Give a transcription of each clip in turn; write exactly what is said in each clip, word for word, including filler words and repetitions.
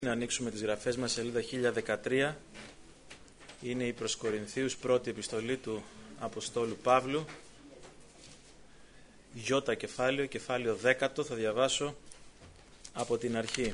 Να ανοίξουμε τις γραφές μας, σελίδα χίλια δεκατρία. Είναι η προς Κορινθίους πρώτη επιστολή του Αποστόλου Παύλου. Γιώτα κεφάλαιο, κεφάλαιο δέκατο, θα διαβάσω από την αρχή.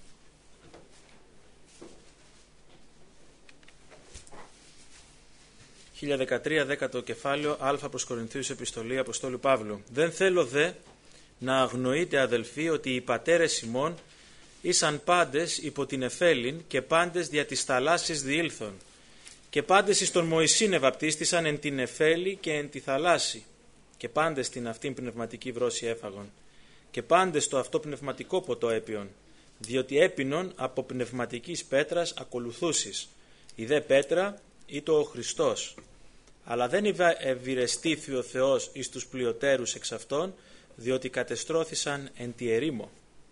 χίλια δεκατρία, δέκατο κεφάλαιο, α προς Κορινθίους επιστολή Αποστόλου Παύλου. Δεν θέλω δε να αγνοείτε, αδελφοί, ότι οι πατέρες ημών ήσαν πάντες υπό την εφέλην και πάντες δια της θαλάσσης διήλθον και πάντες εις τον Μωυσήν ευαπτίστησαν εν την εφέλη και εν τη θαλάσση και πάντες την αυτήν πνευματική βρώση έφαγον και πάντες το αυτό πνευματικό ποτό έπιον, διότι έπινον από πνευματικής πέτρας ακολουθούσεις, η δε πέτρα ή το ο Χριστός, αλλά δεν ευηρεστήθη ο Θεός εις τους πλειοτέρους εξ αυτών, διότι κατεστρώθησαν εν τη ερήμο.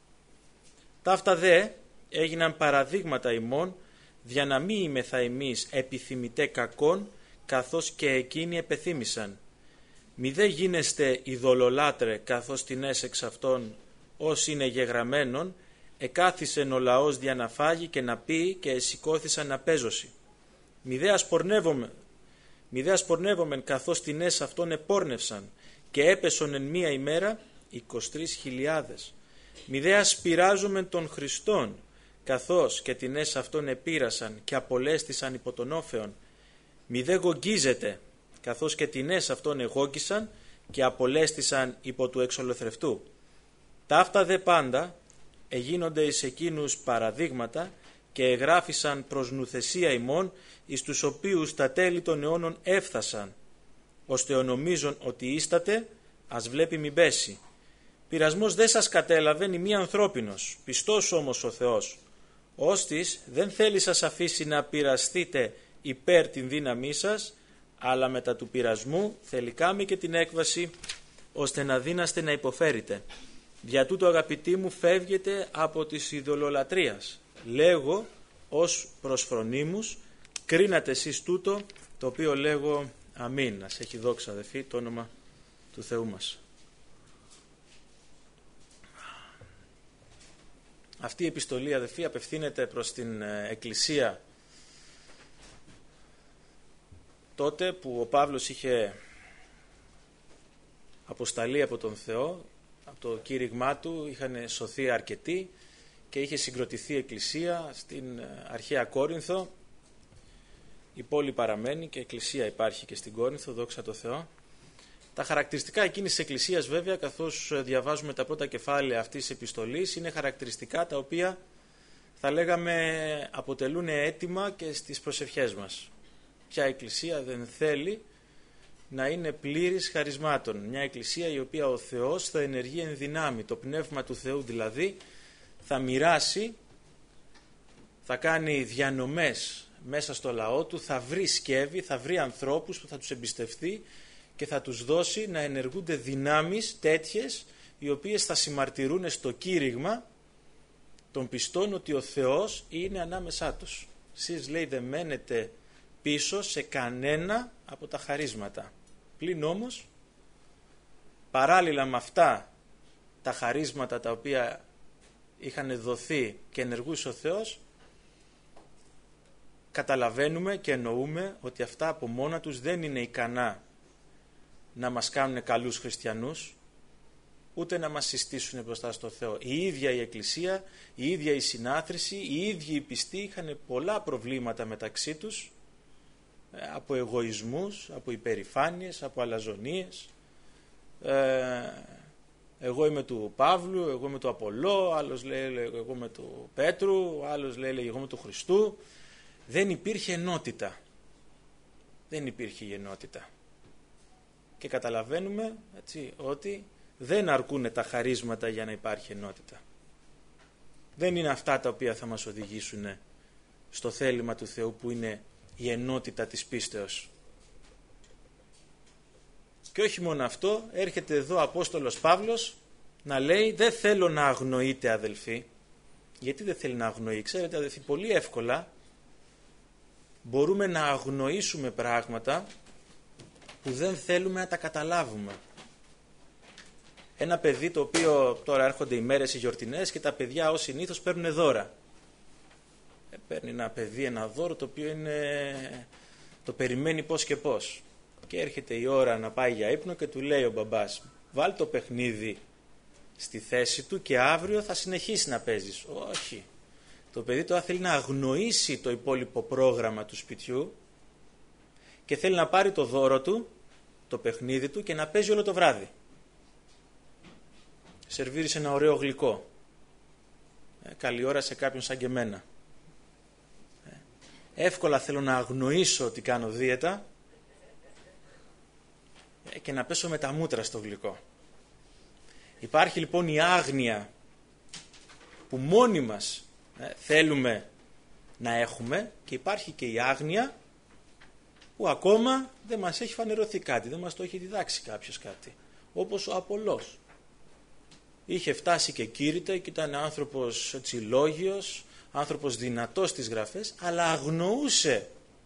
Ταύτα δε έγιναν παραδείγματα ημών, για να μη είμεθα εμείς επιθυμητέ κακών, καθώς και εκείνοι επεθύμησαν. Μη δε γίνεστε ειδωλολάτρε, καθώς τινές εξ αυτών, ως είναι γεγραμμένον, εκάθισεν ο λαός δια να φάγει και να πει και εσηκώθησαν να παίζωση. Μη δε ασπορνεύομεν, μη δε ασπορνεύομεν, καθώς τινές αυτών επόρνευσαν και έπεσον εν μία ημέρα εικοσιτρείς χιλιάδες. Μη δε ασπυράζομεν των Χριστών, καθώς και τινές αυτών επήρασαν και απολέστησαν υπό τον όφεον. Μη δε γογγίζετε, καθώς και τινές αυτών εγώγγισαν και απολέστησαν υπό του εξολοθρευτού. Ταύτα δε πάντα εγίνονται εις εκείνους παραδείγματα και εγγράφησαν προς νουθεσία ημών, εις τους οποίους τα τέλη των αιώνων έφθασαν, ώστε ο νομίζον ότι ίστατε, ας βλέπει μη πέσει. Πειρασμός δεν σας κατέλαβεν ημί ανθρώπινος, πιστός όμως ο Θεός, ώστις δεν θέλει σας αφήσει να πειραστείτε υπέρ την δύναμή σας, αλλά μετά του πειρασμού θελικάμε και την έκβαση, ώστε να δύναστε να υποφέρετε. Δια τούτο, αγαπητοί μου, φεύγετε από της ειδωλολατρίας. Λέγω ως προς φρονίμους, κρίνατε εσείς τούτο, το οποίο λέγω αμήν. Να σε έχει δόξα, αδελφοί, το όνομα του Θεού μας. Αυτή η επιστολή, αδελφοί, απευθύνεται προς την Εκκλησία τότε που ο Παύλος είχε αποσταλεί από τον Θεό, από το κήρυγμά του είχαν σωθεί αρκετοί και είχε συγκροτηθεί η Εκκλησία στην αρχαία Κόρινθο. Η πόλη παραμένει και η Εκκλησία υπάρχει και στην Κόρινθο, δόξα τω Θεώ. Τα χαρακτηριστικά εκείνης της Εκκλησίας, βέβαια, καθώς διαβάζουμε τα πρώτα κεφάλαια αυτής της επιστολής, είναι χαρακτηριστικά τα οποία θα λέγαμε αποτελούν αίτημα και στις προσευχές μας. Ποια Εκκλησία δεν θέλει να είναι πλήρης χαρισμάτων? Μια Εκκλησία η οποία ο Θεός θα ενεργεί εν δυνάμει, το Πνεύμα του Θεού δηλαδή θα μοιράσει, θα κάνει διανομές μέσα στο λαό του, θα βρει σκεύη, θα βρει ανθρώπους που θα τους εμπιστευτεί και θα τους δώσει να ενεργούνται δυνάμεις τέτοιες, οι οποίες θα συμμαρτυρούν στο κήρυγμα των πιστών ότι ο Θεός είναι ανάμεσά τους. Εσείς, λέει, δεν μένετε πίσω σε κανένα από τα χαρίσματα. Πλην όμως, παράλληλα με αυτά τα χαρίσματα τα οποία είχαν δοθεί και ενεργούσε ο Θεός, καταλαβαίνουμε και εννοούμε ότι αυτά από μόνα τους δεν είναι ικανά να μας κάνουν καλούς χριστιανούς, ούτε να μας συστήσουν μπροστά στο Θεό. Η ίδια η Εκκλησία, η ίδια η συνάθρηση, οι ίδιοι οι πιστοί είχαν πολλά προβλήματα μεταξύ τους, από εγωισμούς, από υπερηφάνειες, από αλαζονίες. Ε, εγώ είμαι του Παύλου, εγώ είμαι του Απολλώ, άλλος λέει εγώ είμαι του Πέτρου, άλλος λέει εγώ είμαι του Χριστού. Δεν υπήρχε ενότητα. Δεν υπήρχε η ενότητα. Και καταλαβαίνουμε, έτσι, ότι δεν αρκούν τα χαρίσματα για να υπάρχει ενότητα. Δεν είναι αυτά τα οποία θα μας οδηγήσουν στο θέλημα του Θεού, που είναι η ενότητα της πίστεως. Και όχι μόνο αυτό, έρχεται εδώ ο Απόστολος Παύλος να λέει, δεν θέλω να αγνοείτε, αδελφοί. Γιατί δεν θέλει να αγνοεί? Ξέρετε, αδελφοί, πολύ εύκολα μπορούμε να αγνοήσουμε πράγματα που δεν θέλουμε να τα καταλάβουμε. Ένα παιδί το οποίο τώρα έρχονται οι μέρες οι γιορτινές και τα παιδιά ως συνήθως παίρνουν δώρα. παίρνει ένα παιδί, ένα δώρο το οποίο είναι, το περιμένει πώς και πώς. Και έρχεται η ώρα να πάει για ύπνο και του λέει ο μπαμπάς, βάλ το παιχνίδι στη θέση του και αύριο θα συνεχίσει να παίζεις. Όχι. Το παιδί τώρα θέλει να αγνοήσει το υπόλοιπο πρόγραμμα του σπιτιού και θέλει να πάρει το δώρο του, το παιχνίδι του και να παίζει όλο το βράδυ. Σερβίρισε ένα ωραίο γλυκό. Ε, καλή ώρα σε κάποιον σαν και εμένα. Ε, εύκολα θέλω να αγνοήσω ότι κάνω δίαιτα ε, και να πέσω με τα μούτρα στο γλυκό. Υπάρχει λοιπόν η άγνοια που μόνοι μας ε, θέλουμε να έχουμε και υπάρχει και η άγνοια που ακόμα δεν μας έχει φανερωθεί κάτι, δεν μας το έχει διδάξει κάποιος κάτι. Όπως ο Απολλώς. Είχε φτάσει και κήρυτε και ήταν άνθρωπος έτσι λόγιος, άνθρωπος δυνατός στις γραφές, αλλά αγνοούσε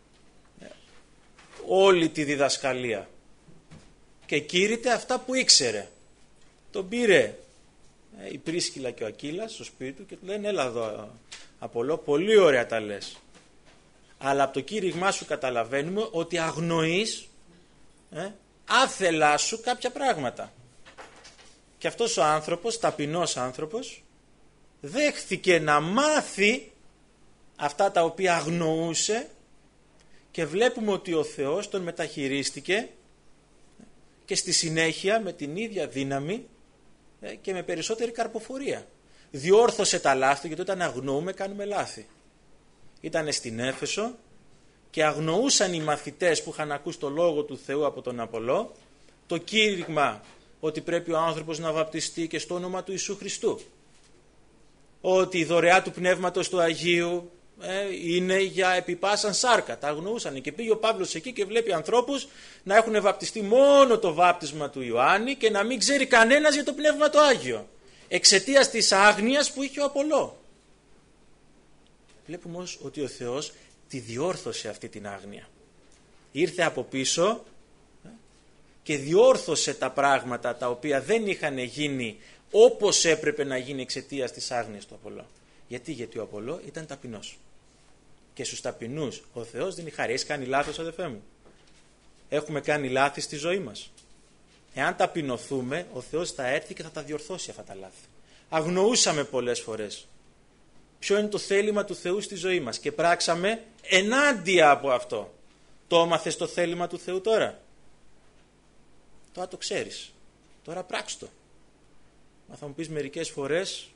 όλη τη διδασκαλία. Και κήρυτε αυτά που ήξερε. Τον πήρε η Πρίσκυλα και ο Ακύλας στο σπίτι του και του λένε έλα εδώ Απολλώ, πολύ ωραία τα λες. Αλλά από το κήρυγμά σου καταλαβαίνουμε ότι αγνοείς ε, άθελά σου κάποια πράγματα. Και αυτός ο άνθρωπος, ταπεινός άνθρωπος, δέχθηκε να μάθει αυτά τα οποία αγνοούσε και βλέπουμε ότι ο Θεός τον μεταχειρίστηκε και στη συνέχεια με την ίδια δύναμη και με περισσότερη καρποφορία. Διόρθωσε τα λάθη, γιατί όταν αγνοούμε κάνουμε λάθη. Ήτανε στην Έφεσο και αγνοούσαν οι μαθητές που είχαν ακούσει το Λόγο του Θεού από τον Απολλώ το κήρυγμα ότι πρέπει ο άνθρωπος να βαπτιστεί και στο όνομα του Ιησού Χριστού. Ότι η δωρεά του Πνεύματος του Αγίου ε, είναι για επιπάσαν σάρκα. Τα αγνοούσαν και πήγε ο Παύλος εκεί και βλέπει ανθρώπους να έχουν βαπτιστεί μόνο το βάπτισμα του Ιωάννη και να μην ξέρει κανένας για το Πνεύμα το Άγιο. Εξαιτίας της άγνοιας που είχε ο Απολλώ. Βλέπουμε όμως ότι ο Θεός τη διόρθωσε αυτή την άγνοια. Ήρθε από πίσω και διόρθωσε τα πράγματα τα οποία δεν είχαν γίνει όπως έπρεπε να γίνει εξαιτίας της άγνοιας του Απολλώ. Γιατί, γιατί ο Απολλώ ήταν ταπεινός. Και στους ταπεινούς ο Θεός δίνει χάρη. Έχεις κάνει λάθος, αδελφέ μου? Έχουμε κάνει λάθη στη ζωή μας. Εάν ταπεινωθούμε, ο Θεός θα έρθει και θα τα διορθώσει αυτά τα λάθη. Αγνοούσαμε πολλές φορές ποιο είναι το θέλημα του Θεού στη ζωή μας και πράξαμε ενάντια από αυτό. Το έμαθες το θέλημα του Θεού τώρα? Τώρα το ξέρεις. Τώρα πράξ' το. Μα θα μου πεις μερικές φορές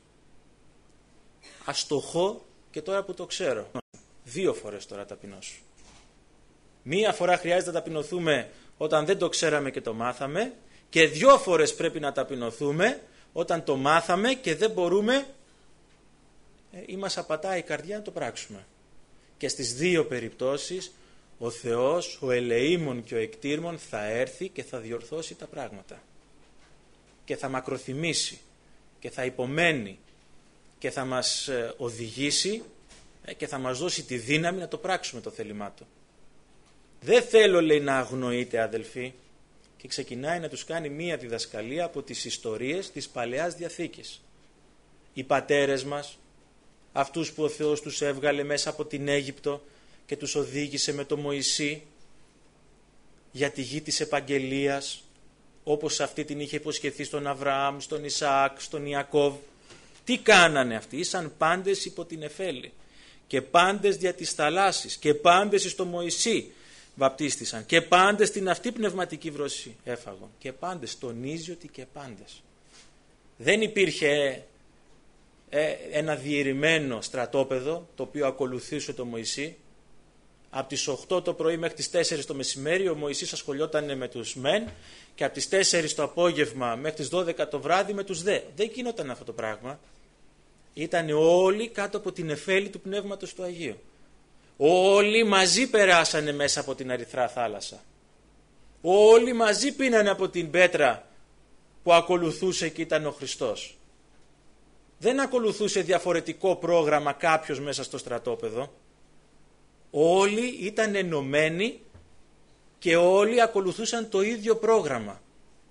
αστοχώ και τώρα που το ξέρω. Δύο φορές τώρα ταπεινώσου. Μία φορά χρειάζεται να ταπεινωθούμε όταν δεν το ξέραμε και το μάθαμε και δυο φορές πρέπει να ταπεινωθούμε όταν το μάθαμε και δεν μπορούμε ε, ή μας απατάει η καρδιά να το πράξουμε. Και στις δύο περιπτώσεις ο Θεός, ο ελεήμων και ο εκτήρμων θα έρθει και θα διορθώσει τα πράγματα. Και θα μακροθυμήσει και θα υπομένει και θα μας οδηγήσει και θα μας δώσει τη δύναμη να το πράξουμε το θέλημά του. Δεν θέλω, λέει, να αγνοείτε, αδελφοί, και ξεκινάει να τους κάνει μία διδασκαλία από τις ιστορίες της Παλαιάς Διαθήκης. Οι πατέρες μας, αυτούς που ο Θεός τους έβγαλε μέσα από την Αίγυπτο και τους οδήγησε με το Μωυσή για τη γη της επαγγελίας, όπως αυτή την είχε υποσχεθεί στον Αβραάμ, στον Ισαάκ, στον Ιακώβ. Τι κάνανε αυτοί? Ήσαν πάντες υπό την Εφέλη και πάντες δια της θαλάσσης και πάντες στο Μωυσή βαπτίστησαν και πάντες την αυτή πνευματική βρόση έφαγαν και πάντες, τονίζει ότι και πάντες. Δεν υπήρχε ε, ένα διαιρημένο στρατόπεδο το οποίο ακολουθούσε το Μωυσή. Από τις οκτώ το πρωί μέχρι τις τέσσερις το μεσημέρι ο Μωυσής ασχολιόταν με τους μεν και από τις τέσσερις το απόγευμα μέχρι τις δώδεκα το βράδυ με τους δε. Δεν γινόταν αυτό το πράγμα. Ήταν όλοι κάτω από την εφέλη του Πνεύματος του Αγίου. Όλοι μαζί περάσανε μέσα από την Ερυθρά θάλασσα. Όλοι μαζί πίνανε από την πέτρα που ακολουθούσε και ήταν ο Χριστός. Δεν ακολουθούσε διαφορετικό πρόγραμμα κάποιος μέσα στο στρατόπεδο. Όλοι ήταν ενωμένοι και όλοι ακολουθούσαν το ίδιο πρόγραμμα.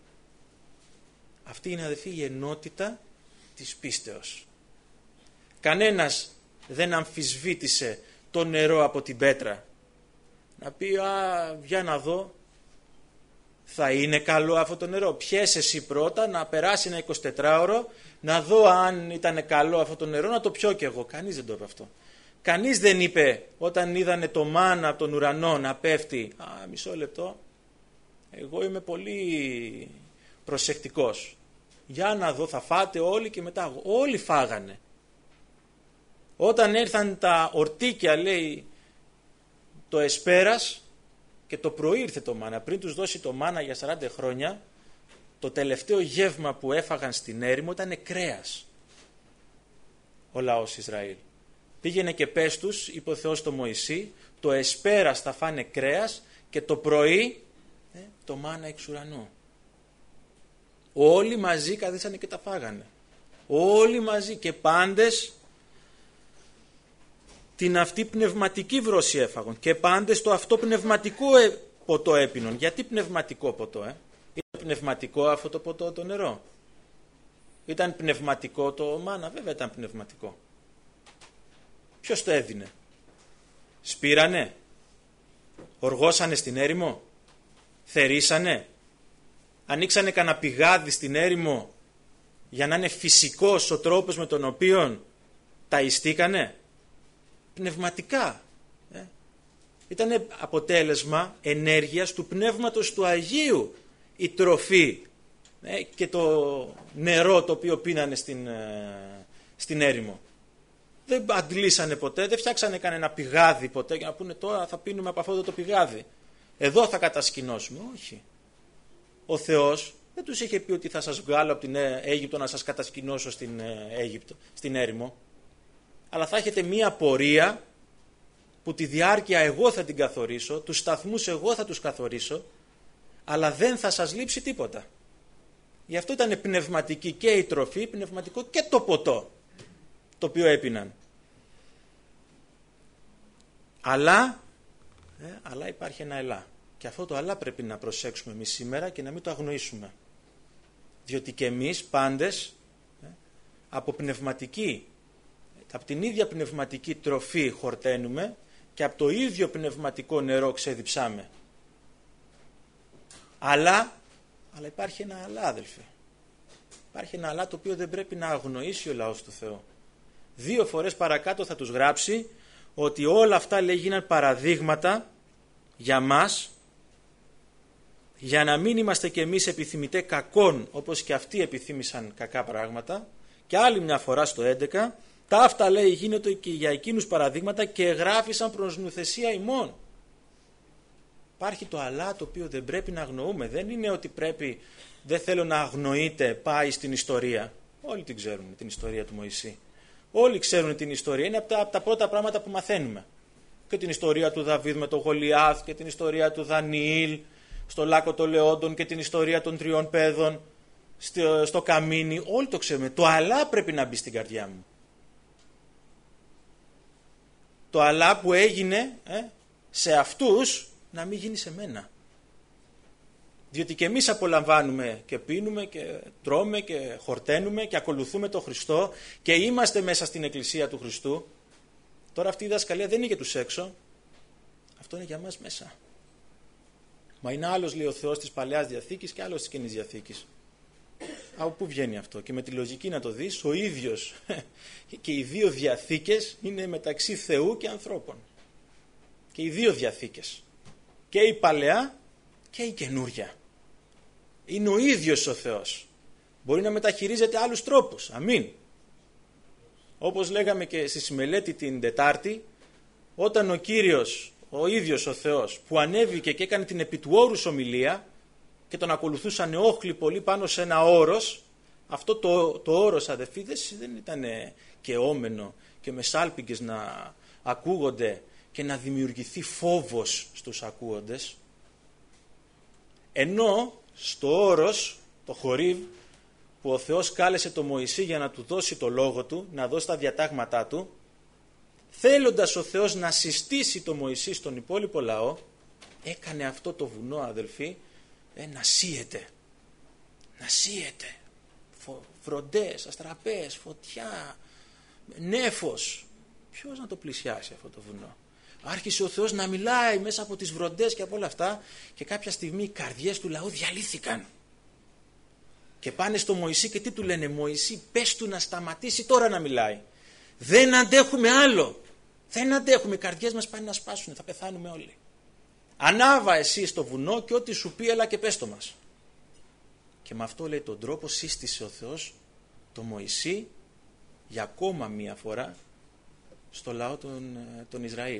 Αυτή είναι, αδελφοί, η ενότητα της πίστεως. Κανένας δεν αμφισβήτησε το νερό από την πέτρα. Να πει, α, για να δω, θα είναι καλό αυτό το νερό. Πιες εσύ πρώτα, να περάσει ένα εικοσιτετράωρο, να δω αν ήταν καλό αυτό το νερό, να το πιω κι εγώ. Κανείς δεν το είπε αυτό. Κανείς δεν είπε όταν είδανε το μάνα από τον ουρανό να πέφτει, α, μισό λεπτό, εγώ είμαι πολύ προσεκτικός. Για να δω, θα φάτε όλοι και μετά εγώ. Όλοι φάγανε. Όταν ήρθαν τα ορτίκια, λέει, το εσπέρας και το πρωί ήρθε το μάνα. Πριν τους δώσει το μάνα για σαράντα χρόνια, το τελευταίο γεύμα που έφαγαν στην έρημο ήταν κρέας. Ο λαός Ισραήλ. Πήγαινε και πες τους, είπε ο Θεός στο Μωυσή, το εσπέρας θα φάνε κρέας και το πρωί ε, το μάνα εξ ουρανού. Όλοι μαζί καθίσανε και τα φάγανε. Όλοι μαζί και πάντες την αυτή πνευματική βρόση έφαγαν και πάντες το αυτό πνευματικό ποτό έπινον. Γιατί πνευματικό ποτό, ε? Ήταν πνευματικό αυτό το ποτό το νερό. Ήταν πνευματικό το μάνα, βέβαια ήταν πνευματικό. Ποιος το έδινε? Σπήρανε, οργώσανε στην έρημο, θερήσανε, ανοίξανε κανένα πηγάδι στην έρημο για να είναι φυσικός ο τρόπος με τον οποίο ταϊστήκανε. Πνευματικά. Ε. Ήταν αποτέλεσμα ενέργειας του Πνεύματος του Αγίου η τροφή ε, και το νερό το οποίο πίνανε στην, ε, στην έρημο. Δεν αντλήσανε ποτέ, δεν φτιάξανε κανένα πηγάδι ποτέ για να πούνε τώρα θα πίνουμε από αυτό το πηγάδι. Εδώ θα κατασκηνώσουμε. Όχι. Ο Θεός δεν τους είχε πει ότι θα σας βγάλω από την Αίγυπτο να σας κατασκηνώσω στην Αίγυπτο, στην έρημο. Αλλά θα έχετε μία πορεία που τη διάρκεια εγώ θα την καθορίσω, τους σταθμούς εγώ θα τους καθορίσω, αλλά δεν θα σας λείψει τίποτα. Γι' αυτό ήταν πνευματική και η τροφή, πνευματικό και το ποτό το οποίο έπιναν. Αλλά, ε, αλλά υπάρχει ένα αλλά. Και αυτό το αλλά πρέπει να προσέξουμε εμείς σήμερα και να μην το αγνοήσουμε. Διότι και εμείς πάντες ε, από πνευματική, από την ίδια πνευματική τροφή χορταίνουμε και από το ίδιο πνευματικό νερό ξεδιψάμε. Αλλά, αλλά υπάρχει ένα αλλά, αδελφοί. Υπάρχει ένα αλλά το οποίο δεν πρέπει να αγνοήσει ο λαός του Θεού. Δύο φορές παρακάτω θα τους γράψει ότι όλα αυτά λέει γίναν παραδείγματα για μας, για να μην είμαστε κι εμείς επιθυμητέ κακών όπως και αυτοί επιθύμησαν κακά πράγματα. Και άλλη μια φορά στο έντεκα, τα αυτά λέει γίνεται και για εκείνους παραδείγματα και γράφησαν προς νουθεσία ημών. Υπάρχει το αλλά το οποίο δεν πρέπει να αγνοούμε. Δεν είναι ότι πρέπει, δεν θέλω να αγνοείτε, πάει στην ιστορία. Όλοι την ξέρουμε την ιστορία του Μωυσή. Όλοι ξέρουν την ιστορία. Είναι από τα, από τα πρώτα πράγματα που μαθαίνουμε. Και την ιστορία του Δαβίδ με τον Γολιάθ και την ιστορία του Δανιήλ στο Λάκκο των Λεόντων και την ιστορία των τριών παιδών στο, στο καμίνι. Όλοι το ξέρουμε. Το αλλά πρέπει να μπει στην καρδιά μου. Το αλλά που έγινε ε, σε αυτούς να μην γίνει σε μένα. Διότι και εμείς απολαμβάνουμε και πίνουμε και τρώμε και χορταίνουμε και ακολουθούμε τον Χριστό και είμαστε μέσα στην Εκκλησία του Χριστού. Τώρα αυτή η δασκαλία δεν είναι για τους έξω. Αυτό είναι για μας μέσα. Μα είναι άλλος, λέει ο Θεός, της Παλαιάς Διαθήκης και άλλος της Καινής Διαθήκης. Από πού βγαίνει αυτό? Και με τη λογική να το δεις, ο ίδιος και οι δύο διαθήκες είναι μεταξύ Θεού και ανθρώπων. Και οι δύο διαθήκες. Και η Παλαιά και η Καινούρια. Είναι ο ίδιος ο Θεός. Μπορεί να μεταχειρίζεται άλλους τρόπους. Αμήν. Όπως λέγαμε και στη μελέτη την Τετάρτη, όταν ο Κύριος, ο ίδιος ο Θεός, που ανέβηκε και έκανε την επί του όρους ομιλία και τον ακολουθούσαν όχλοι πολύ πάνω σε ένα όρος, αυτό το, το όρος, αδελφοί, δεν ήταν και όμενο και με σάλπιγγες να ακούγονται και να δημιουργηθεί φόβος στους ακούοντες. Ενώ στο όρος, το Χορίβ, που ο Θεός κάλεσε τον Μωυσή για να του δώσει το λόγο του, να δώσει τα διατάγματά του, θέλοντας ο Θεός να συστήσει τον Μωυσή στον υπόλοιπο λαό, έκανε αυτό το βουνό, αδελφοί, ε, να σύεται. Να σύεται. Φο, φροντές, αστραπές, φωτιά, νέφος. Ποιος να το πλησιάσει αυτό το βουνό? άρχισε ο Θεός να μιλάει μέσα από τις βροντές και από όλα αυτά και κάποια στιγμή οι καρδιές του λαού διαλύθηκαν. Και πάνε στο Μωυσή και τι του λένε? Μωυσή, πες του να σταματήσει τώρα να μιλάει. Δεν αντέχουμε άλλο. Δεν αντέχουμε, οι καρδιές μας πάνε να σπάσουν, θα πεθάνουμε όλοι. Ανάβα εσύ στο βουνό και ό,τι σου πει έλα και πες το μας. Και με αυτό λέει τον τρόπο σύστησε ο Θεός το Μωυσή για ακόμα μία φορά στο λαό των, των Ισραήλ.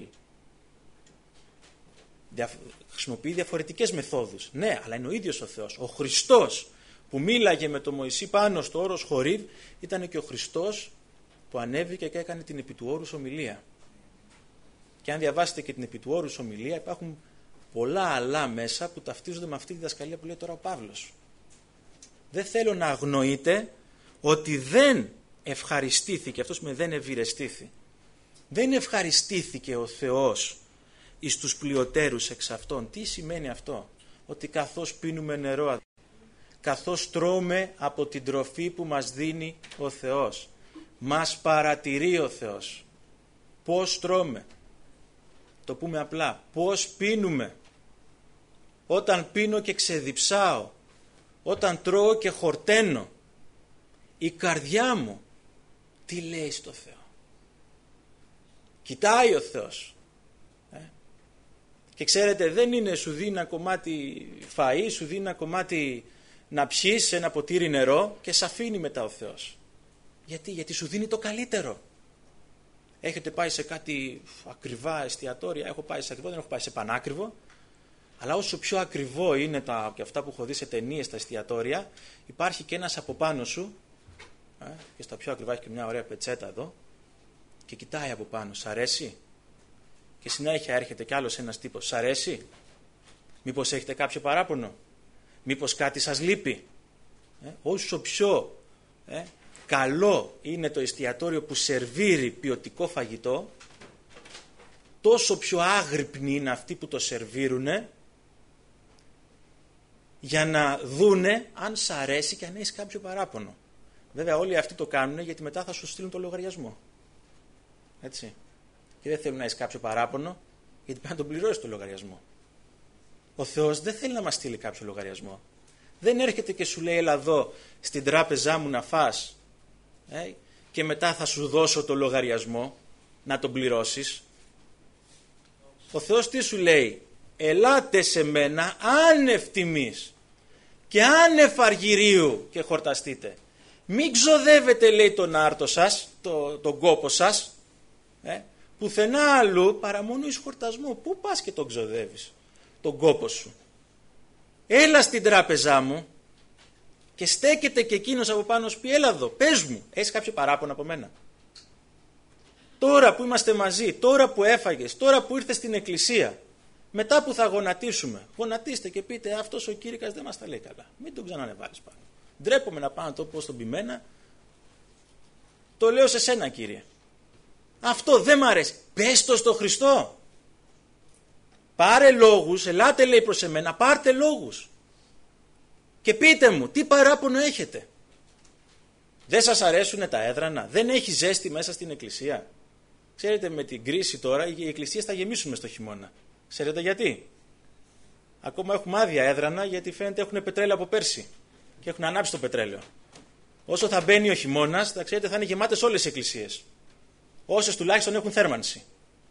Δια, χρησιμοποιεί διαφορετικές μεθόδους. Ναι, αλλά είναι ο ίδιος ο Θεός. Ο Χριστός που μίλαγε με τον Μωυσή πάνω στο όρος Χορίβ ήταν και ο Χριστός που ανέβηκε και έκανε την επί του όρους ομιλία. Και αν διαβάσετε και την επί του όρους ομιλία υπάρχουν πολλά άλλα μέσα που ταυτίζονται με αυτή τη διδασκαλία που λέει τώρα ο Παύλος. Δεν θέλω να αγνοείτε ότι δεν ευχαριστήθηκε, αυτό σημαίνει δεν ευηρεστήθη. Δεν ευχαριστήθηκε ο Θεός εις τους πλειοτέρους εξ αυτών. Τι σημαίνει αυτό? Ότι καθώς πίνουμε νερό, καθώς τρώμε από την τροφή που μας δίνει ο Θεός, μας παρατηρεί ο Θεός. Πώς τρώμε? Το πούμε απλά. Πώς πίνουμε? Όταν πίνω και ξεδιψάω, όταν τρώω και χορταίνω, η καρδιά μου τι λέει στο Θεό? Κοιτάει ο Θεός. Ε? Και ξέρετε, δεν είναι σου δίνει ένα κομμάτι φαΐ, σου δίνει ένα κομμάτι να πιείς ένα ποτήρι νερό και σ' αφήνει μετά ο Θεός. Γιατί? Γιατί σου δίνει το καλύτερο. Έχετε πάει σε κάτι ακριβά εστιατόρια? Έχω πάει σε ακριβό, δεν έχω πάει σε πανάκριβο. Αλλά όσο πιο ακριβό είναι τα, και αυτά που έχω δει σε ταινίες στα εστιατόρια, υπάρχει και ένας από πάνω σου, ε, και στα πιο ακριβά έχει και μια ωραία πετσέτα εδώ, και κοιτάει από πάνω. Σ' αρέσει? Και συνέχεια έρχεται κι άλλος ένας τύπος. Σ' αρέσει? Μήπως έχετε κάποιο παράπονο? Μήπως κάτι σας λείπει? Ε, όσο πιο ε, καλό είναι το εστιατόριο που σερβίρει ποιοτικό φαγητό, τόσο πιο άγρυπνοι είναι αυτοί που το σερβίρουνε για να δούνε αν σ' αρέσει και αν έχεις κάποιο παράπονο. Βέβαια όλοι αυτοί το κάνουν γιατί μετά θα σου στείλουν το λογαριασμό. Έτσι. Και δεν θέλουν να έχεις κάποιο παράπονο γιατί πρέπει να τον πληρώσεις το λογαριασμό. Ο Θεός δεν θέλει να μας στείλει κάποιο λογαριασμό. Δεν έρχεται και σου λέει έλα εδώ στην τράπεζά μου να φας ε, και μετά θα σου δώσω το λογαριασμό να τον πληρώσεις. Ο Θεός τι σου λέει? Ελάτε σε μένα άνευ τιμής και άνευ αργυρίου και χορταστείτε. Μην ξοδεύετε, λέει, τον άρτο σας, το, τον κόπο σας, ε, πουθενά αλλού παρά μόνο εις χορτασμό. Πού πας και τον ξοδεύεις τον κόπο σου? Έλα στην τράπεζά μου και στέκεται και εκείνος από πάνω σου πει έλα εδώ, πες μου, έχεις κάποιο παράπονο από μένα? Τώρα που είμαστε μαζί, τώρα που έφαγες, τώρα που ήρθες στην εκκλησία, μετά που θα γονατίσουμε, γονατίστε και πείτε αυτός ο κήρυκας δεν μας τα λέει καλά. Μην τον ξανανεβάλεις πάνω. Ντρέπομαι να πάω να το πω στον πειμένα. Το λέω σε σένα, Κύριε. Αυτό δεν μ' αρέσει. Πες το στο Χριστό. Πάρε λόγους, ελάτε, λέει, προς εμένα, πάρτε λόγους. Και πείτε μου, τι παράπονο έχετε? Δεν σας αρέσουν τα έδρανα? Δεν έχει ζέστη μέσα στην εκκλησία? Ξέρετε, με την κρίση τώρα οι εκκλησίες θα γεμίσουν μες στο χειμώνα. Ξέρετε γιατί? Ακόμα έχουμε άδεια έδρανα γιατί φαίνεται έχουν πετρέλαιο από πέρσι και έχουν ανάψει το πετρέλαιο. Όσο θα μπαίνει ο χειμώνας, θα ξέρετε, θα είναι γεμάτες όλες οι εκκλησίες. Όσες τουλάχιστον έχουν θέρμανση.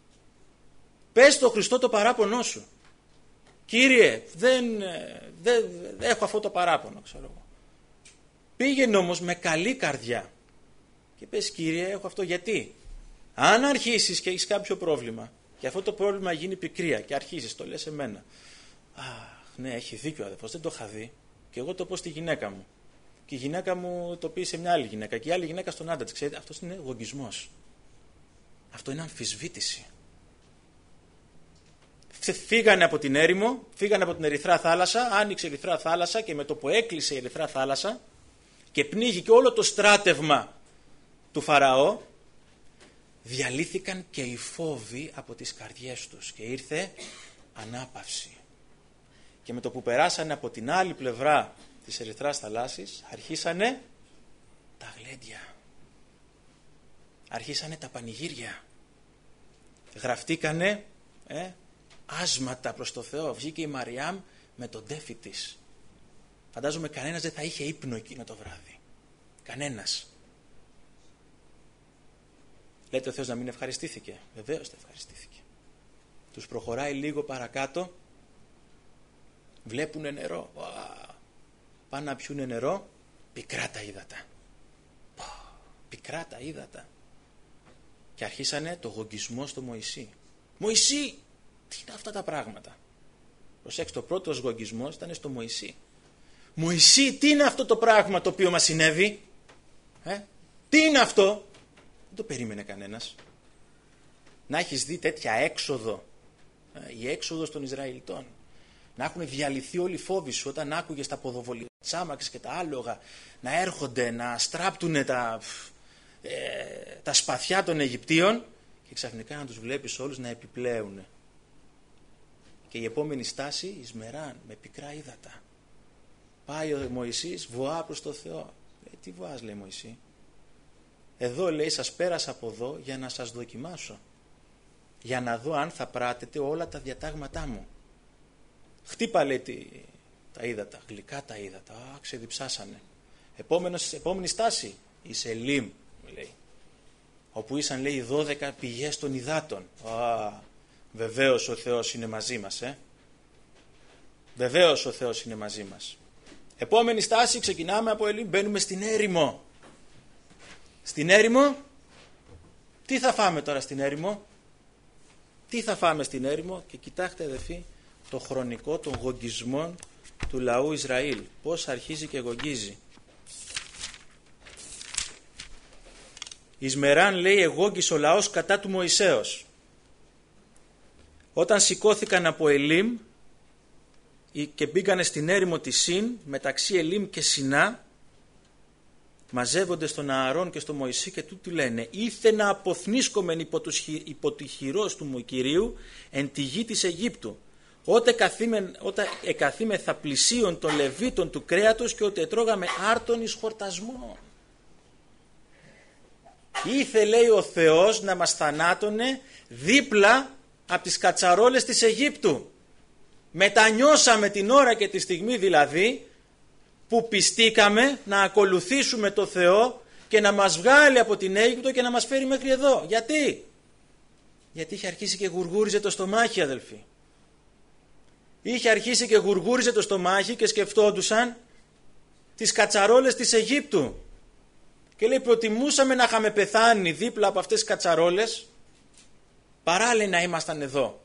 Πες στο Χριστό το παράπονό σου. Κύριε, δεν, δεν, δεν έχω αυτό το παράπονο, ξέρω εγώ. Πήγαινε όμως με καλή καρδιά και πες, Κύριε, έχω αυτό. Γιατί? Αν αρχίσεις και έχεις κάποιο πρόβλημα και αυτό το πρόβλημα γίνει πικρία και αρχίσεις, το λες εμένα. Αχ, ναι, έχει δίκιο ο αδελφός, δεν το είχα δει. Και εγώ το πω στη γυναίκα μου. Και η γυναίκα μου το πει σε μια άλλη γυναίκα. Και η άλλη γυναίκα στον άντρα της. Ξέρετε, αυτός είναι γογγισμός. Αυτό είναι αμφισβήτηση. Φύγανε από την έρημο, φύγανε από την Ερυθρά θάλασσα, άνοιξε η Ερυθρά θάλασσα και με το που έκλεισε η Ερυθρά θάλασσα και πνίγηκε όλο το στράτευμα του Φαραώ, διαλύθηκαν και οι φόβοι από τις καρδιές τους και ήρθε ανάπαυση. Και με το που περάσανε από την άλλη πλευρά της Ερυθράς θαλάσσης, αρχίσανε τα γλέντια. Αρχίσανε τα πανηγύρια. Γραφτήκανε ε, άσματα προς το Θεό. Βγήκε η Μαριάμ με τον τέφι της. Φαντάζομαι κανένας δεν θα είχε ύπνο εκείνο το βράδυ. Κανένας. Λέτε ο Θεός να μην ευχαριστήθηκε? Βεβαίως δεν ευχαριστήθηκε. Τους προχωράει λίγο παρακάτω, βλέπουνε νερό. Πάνε να πιούνε νερό, πικρά τα ύδατα. Πικρά τα ύδατα. Και αρχίσανε το γογγισμό στο Μωυσή. Μωυσή, τι είναι αυτά τα πράγματα? Προσέξτε, ο πρώτος γογγισμός ήταν στο Μωυσή. Μωυσή, τι είναι αυτό το πράγμα το οποίο μας συνέβη? Ε? Τι είναι αυτό? Δεν το περίμενε κανένας. Να έχεις δει τέτοια έξοδο, ε, η έξοδος των Ισραηλιτών. Να έχουν διαλυθεί όλοι οι φόβοι σου όταν άκουγες τα ποδοβολικά, τις άμαξες και τα άλογα να έρχονται, να στράπτουν τα, ε, τα σπαθιά των Αιγυπτίων και ξαφνικά να τους βλέπεις όλους να επιπλέουν. Και η επόμενη στάση, εις Μεράν, με πικρά ύδατα. Πάει ο Μωυσής, βοά προς το Θεό. Ε, τι βοάς, λέει Μωυσή? Εδώ, λέει, σας πέρασα από εδώ για να σας δοκιμάσω. Για να δω αν θα πράτετε όλα τα διατάγματά μου. Χτύπα, λέει, τη, τα ύδατα, γλυκά τα ύδατα. Α, ξεδιψάσανε. Επόμενος, επόμενη στάση, η Σελίμ, λέει. Όπου ήσαν, λέει, δώδεκα πηγές των υδάτων. Α, βεβαίως ο Θεός είναι μαζί μας, ε. Βεβαίως ο Θεός είναι μαζί μας. Επόμενη στάση, ξεκινάμε από Ελίμ, μπαίνουμε στην έρημο. Στην έρημο, τι θα φάμε τώρα στην έρημο? Τι θα φάμε στην έρημο? Και κοιτάξτε, αδελφοί, το χρονικό των γογγισμών του λαού Ισραήλ. Πώς αρχίζει και γογγίζει. Εις Μεράν, λέει, εγόγγισε ο λαός κατά του Μωυσέως. Όταν σηκώθηκαν από Ελίμ και μπήκανε στην έρημο της Συν, μεταξύ Ελίμ και Σινά, μαζεύονται στον Ααρών και στο Μωυσή και τούτοι λένε: ήθε να αποθνίσκομεν υπό, υπό τη χειρός του Κυρίου εν τη γη της Αιγύπτου, ότε εκαθήμεθα πλησίων των Λεβίτων του κρέατος και ότε τρώγαμε άρτον εις χορτασμό. Ήθε, λέει, ο Θεός να μας θανάτωνε δίπλα από τις κατσαρόλες της Αιγύπτου. Μετανιώσαμε την ώρα και τη στιγμή δηλαδή που πιστήκαμε να ακολουθήσουμε το Θεό και να μας βγάλει από την Αίγυπτο και να μας φέρει μέχρι εδώ. Γιατί? Γιατί είχε αρχίσει και γουργούριζε το στομάχι, αδελφοί. Είχε αρχίσει και γουργούριζε το στομάχι και σκεφτόντουσαν τις κατσαρόλες της Αιγύπτου. Και λέει, προτιμούσαμε να είχαμε πεθάνει δίπλα από αυτές τις κατσαρόλες παρά, λέει, να ήμασταν εδώ.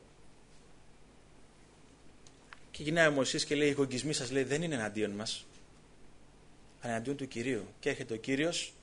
Και γυρνάει ο Μωυσής και λέει, οι γογγισμοί σας, λέει, δεν είναι εναντίον μας, αλλά εναντίον του Κυρίου. Και έρχεται ο Κύριος,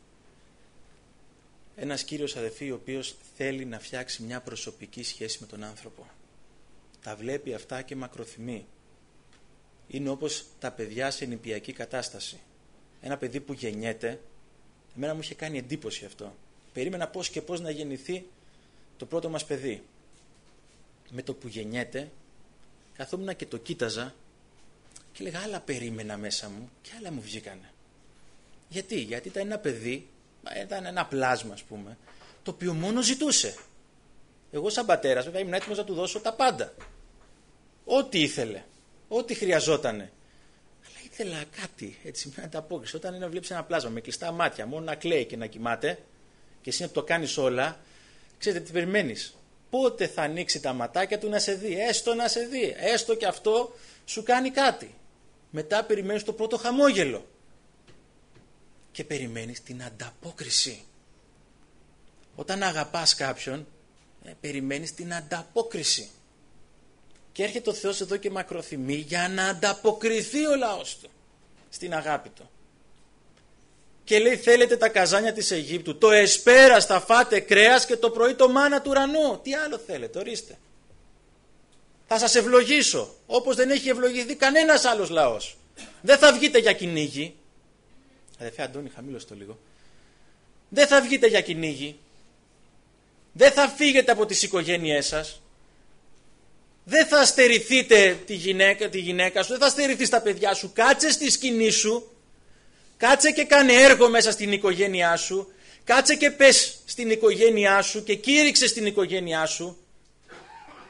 ένας Κύριος, αδελφοί, ο οποίος θέλει να φτιάξει μια προσωπική σχέση με τον άνθρωπο. Τα βλέπει αυτά και μακροθυμεί. Είναι όπως τα παιδιά σε νηπιακή κατάσταση. Ένα παιδί που γεννιέται, εμένα μου είχε κάνει εντύπωση αυτό. Περίμενα πώς και πώς να γεννηθεί το πρώτο μας παιδί. Με το που γεννιέται, καθόμουν και το κοίταζα και έλεγα, άλλα περίμενα μέσα μου και άλλα μου βγήκανε. Γιατί? Γιατί ήταν ένα παιδί, ήταν ένα πλάσμα, ας πούμε, το οποίο μόνο ζητούσε. Εγώ σαν πατέρας βέβαια ήμουν έτοιμος να του δώσω τα πάντα. Ό,τι ήθελε, ό,τι χρειαζότανε. Αλλά ήθελα κάτι, έτσι, μια ανταπόκριση. Όταν είναι να βλέπεις ένα πλάσμα με κλειστά μάτια, μόνο να κλαίει και να κοιμάται, και εσύ να το κάνεις όλα, ξέρετε τι περιμένεις? Πότε θα ανοίξει τα ματάκια του να σε δει? Έστω να σε δει, έστω και αυτό σου κάνει κάτι. Μετά περιμένεις το πρώτο χαμόγελο. Και περιμένεις την ανταπόκριση. Όταν αγαπάς κάποιον, ε, περιμένεις την ανταπόκριση. Και έρχεται ο Θεός εδώ και μακροθυμεί για να ανταποκριθεί ο λαός του στην αγάπη του. Και λέει, θέλετε τα καζάνια της Αιγύπτου, το εσπέρας θα φάτε κρέας και το πρωί το μάνα του ουρανού. Τι άλλο θέλετε, ορίστε. Θα σας ευλογήσω όπως δεν έχει ευλογηθεί κανένας άλλος λαός. Δεν θα βγείτε για κυνήγι. Αδερφέ Αντώνη, χαμήλωσε το λίγο. Δεν θα βγείτε για κυνήγι. Δεν θα φύγετε από τις οικογένειές σας. Δεν θα στερηθείτε τη γυναίκα, τη γυναίκα σου. Δεν θα στερηθείς τα παιδιά σου. Κάτσε στη σκηνή σου. Κάτσε και κάνε έργο μέσα στην οικογένειά σου. Κάτσε και πες στην οικογένειά σου και κήρυξε στην οικογένειά σου.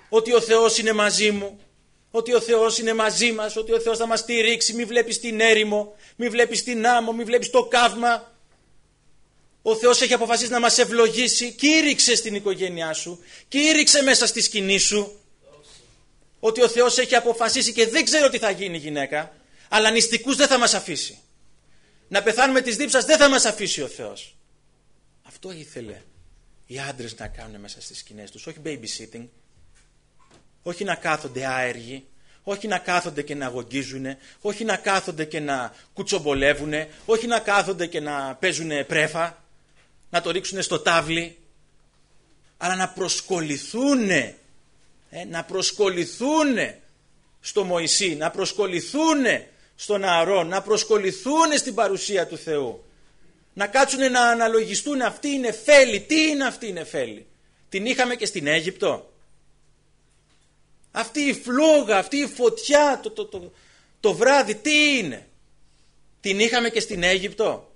ότι ο Θεός είναι μαζί μου, ότι ο Θεός είναι μαζί μας, ότι ο Θεός θα μας στηρίξει, μη βλέπεις την έρημο, μη βλέπεις την άμμο, μη βλέπεις το καύμα. Ο Θεός έχει αποφασίσει να μας ευλογήσει. Κήρυξε στην οικογένειά σου, κήρυξε μέσα στη σκηνή σου ότι ο Θεός έχει αποφασίσει και δεν ξέρω τι θα γίνει η γυναίκα, αλλά νηστικούς δεν θα μας αφήσει. Να πεθάνουμε της δίψας δεν θα μας αφήσει ο Θεός. Αυτό ήθελε οι άντρες να κάνουν μέσα στις σκηνές τους, όχι babysitting, όχι να κάθονται άεργοι, όχι να κάθονται και να αγωγίζουν, όχι να κάθονται και να κουτσομπολεύουν, όχι να κάθονται και να παίζουν πρέφα, να το ρίξουν στο τάβλι, αλλά να προσκοληθούν, ε, να προσκοληθούν στο Μωυσή, να προσκοληθούν στον Ααρών, να προσκοληθούν στην παρουσία του Θεού. Να κάτσουν να αναλογιστούν αυτή η νεφέλη. Τι είναι αυτή η νεφέλη? Την είχαμε και στην Αίγυπτο. Αυτή η φλόγα, αυτή η φωτιά το, το, το, το βράδυ τι είναι? Την είχαμε και στην Αίγυπτο.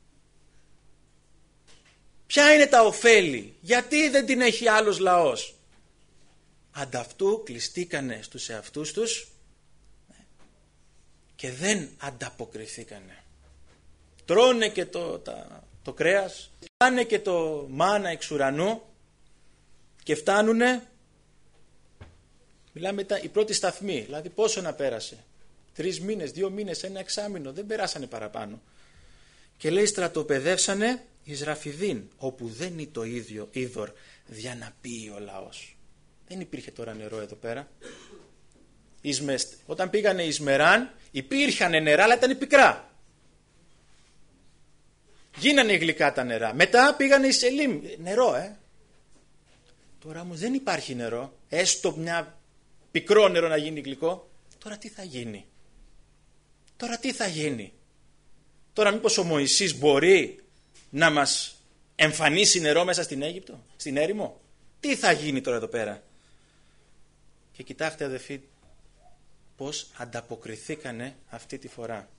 Ποια είναι τα ωφέλη? Γιατί δεν την έχει άλλος λαός? Ανταυτού κλειστήκανε στους εαυτούς τους και δεν ανταποκριθήκανε. Τρώνε και το, τα, το κρέας, τρώνε και το μάνα εξ ουρανού και φτάνουνε, μιλάμε τα, η πρώτη σταθμή, δηλαδή πόσο να πέρασε? Τρεις μήνες, δύο μήνες, ένα εξάμηνο, δεν περάσανε παραπάνω. Και λέει στρατοπεδεύσανε εις Ραφιδίν, όπου δεν είναι το ίδιο είδωρ δια να πει ο λαός. Δεν υπήρχε τώρα νερό εδώ πέρα. Ισμεστ. Όταν πήγανε εις Μεράν υπήρχαν νερά, αλλά ήταν πικρά. Γίνανε γλυκά τα νερά. Μετά πήγανε εις Ελίμ, νερό ε. Τώρα όμως δεν υπάρχει νερό. Έστω μια πικρό νερό να γίνει γλυκό. Τώρα τι θα γίνει? Τώρα τι θα γίνει? Τώρα μήπως ο Μωυσής μπορεί να μας εμφανίσει νερό μέσα στην Αίγυπτο, στην έρημο? Τι θα γίνει τώρα εδώ πέρα? Και κοιτάξτε αδελφοί πώς ανταποκριθήκανε αυτή τη φορά.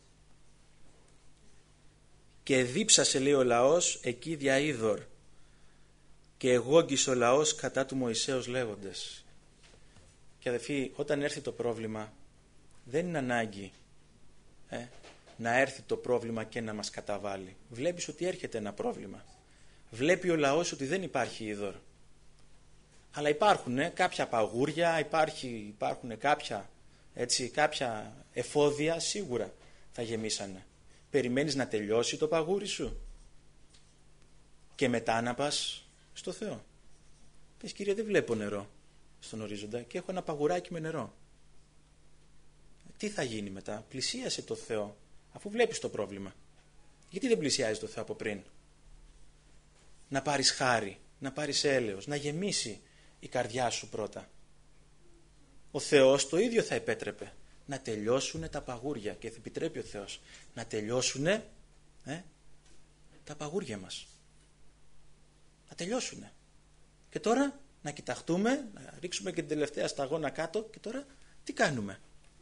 Και δίψασε, λέει, ο λαός εκεί δια είδωρ και εγόγγισε ο λαός κατά του Μωυσέως λέγοντες. Και αδελφοί, όταν έρθει το πρόβλημα δεν είναι ανάγκη ε, να έρθει το πρόβλημα και να μας καταβάλει. Βλέπεις ότι έρχεται ένα πρόβλημα. Βλέπει ο λαός ότι δεν υπάρχει είδωρ. Αλλά υπάρχουν ε, κάποια παγούρια, υπάρχει, υπάρχουν κάποια, έτσι, κάποια εφόδια, σίγουρα θα γεμίσανε. Περιμένεις να τελειώσει το παγούρι σου και μετά να πας στο Θεό. Πες, Κύριε, δεν βλέπω νερό στον ορίζοντα και έχω ένα παγουράκι με νερό. Τι θα γίνει μετά? Πλησίασε το Θεό αφού βλέπεις το πρόβλημα. Γιατί δεν πλησιάζεις το Θεό από πριν? Να πάρεις χάρη, να πάρεις έλεος, να γεμίσει η καρδιά σου πρώτα. Ο Θεός το ίδιο θα επέτρεπε. Να τελειώσουν τα παγούρια και θα επιτρέπει ο Θεός να τελειώσουν ε, τα παγούρια μας. Να τελειώσουν. Και τώρα να κοιταχτούμε, να ρίξουμε και την τελευταία σταγόνα κάτω και τώρα τι κάνουμε?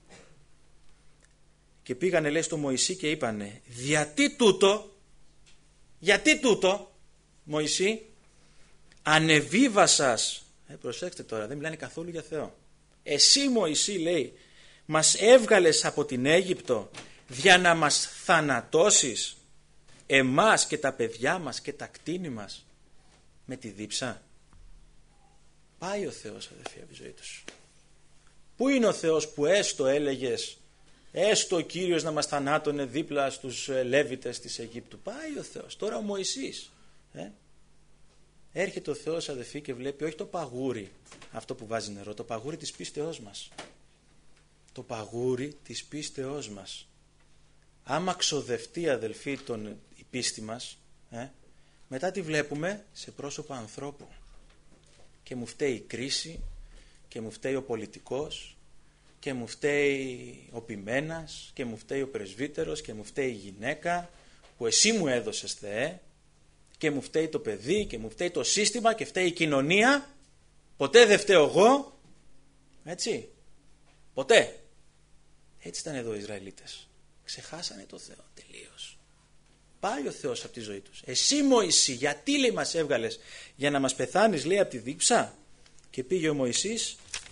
Και πήγανε, λέει, στο Μωυσή και είπανε, γιατί τούτο, γιατί τούτο Μωυσή, ανεβίβασας, ε, προσέξτε τώρα, δεν μιλάνε καθόλου για Θεό. Εσύ Μωυσή, λέει, μας έβγαλες από την Αίγυπτο για να μας θανατώσεις εμάς και τα παιδιά μας και τα κτήνη μας με τη δίψα? Πάει ο Θεός, αδελφοί, από τη ζωή τους. Πού είναι ο Θεός που έστω έλεγες, έστω ο Κύριος να μας θανάτωνε δίπλα στους Λέβητες της Αιγύπτου? Πάει ο Θεός. Τώρα ο Μωυσής ε? έρχεται ο Θεός, αδελφοί, και βλέπει όχι το παγούρι αυτό που βάζει νερό, το παγούρι της πίστεώς μας. Το παγούρι της πίστεώς μας. Άμα ξοδευτεί, αδελφοί, τον, η πίστη μας, ε, μετά τη βλέπουμε σε πρόσωπο ανθρώπου. Και μου φταίει η κρίση, και μου φταίει ο πολιτικός, και μου φταίει ο ποιμένας, και μου φταίει ο πρεσβύτερος, και μου φταίει η γυναίκα που εσύ μου έδωσες, Θεέ, και μου φταίει το παιδί, και μου φταίει το σύστημα, και φταίει η κοινωνία. Ποτέ δεν φταίω εγώ. Έτσι. Ποτέ. Έτσι ήταν εδώ οι Ισραηλίτες. Ξεχάσανε το Θεό τελείως. Πάει ο Θεός από τη ζωή τους. Εσύ Μωυσή, γιατί, λέει, μας έβγαλες? Για να μας πεθάνεις, λέει, από τη δίψα? Και πήγε ο Μωυσής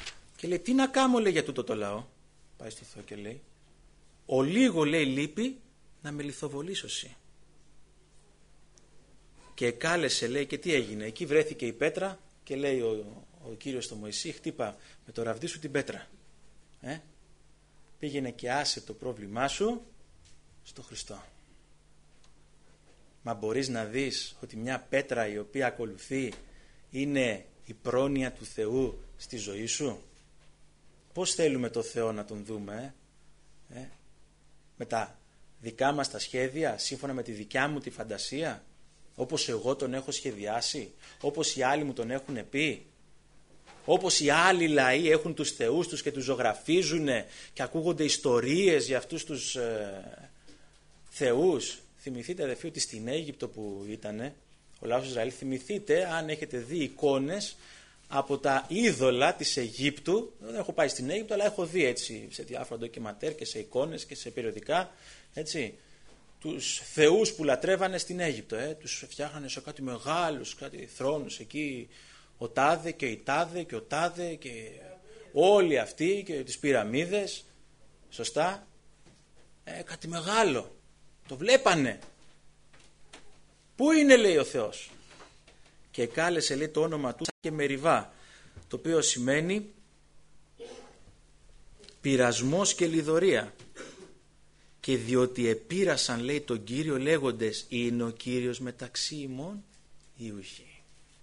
Και λέει, τι να κάνω, λέει, για τούτο το λαό. Πάει στο Θεό και λέει, ο λίγο, λέει, λείπει να με λιθοβολήσω εσύ. Και κάλεσε, λέει, και τι έγινε. Εκεί βρέθηκε η πέτρα και λέει ο, ο Κύριος στο Μωυσή, χτύπα με το ραβδί σου την πέτρα. Ε? Πήγαινε και άσε το πρόβλημά σου στο Χριστό. Μα μπορείς να δεις ότι μια πέτρα η οποία ακολουθεί είναι η πρόνοια του Θεού στη ζωή σου? Πώς θέλουμε το Θεό να τον δούμε? Ε? Ε? Με τα δικά μας τα σχέδια, σύμφωνα με τη δικιά μου τη φαντασία, όπως εγώ τον έχω σχεδιάσει, όπως οι άλλοι μου τον έχουν πει, όπως οι άλλοι λαοί έχουν τους θεούς τους και τους ζωγραφίζουν και ακούγονται ιστορίες για αυτούς τους ε, θεούς. Θυμηθείτε, αδελφοί, ότι στην Αίγυπτο που ήταν ο λαός του Ισραήλ, θυμηθείτε αν έχετε δει εικόνες από τα είδωλα της Αιγύπτου. Δεν έχω πάει στην Αίγυπτο, αλλά έχω δει έτσι σε διάφορα ντοκιματέρ και σε εικόνες και σε περιοδικά, έτσι, τους θεούς που λατρεύανε στην Αίγυπτο. Ε, τους φτιάχνανε σε κάτι μεγάλους, κάτι θρόνους εκεί, ο τάδε και η τάδε και ο τάδε και όλοι αυτοί και τις πυραμίδες, σωστά, ε, κάτι μεγάλο. Το βλέπανε. Πού είναι, λέει, ο Θεός? Και κάλεσε, λέει, το όνομα του και Μεριβά, το οποίο σημαίνει πειρασμός και λιδωρία. Και διότι επήρασαν, λέει, τον Κύριο λέγοντες, είναι ο Κύριος μεταξύ ημών ή ουχή.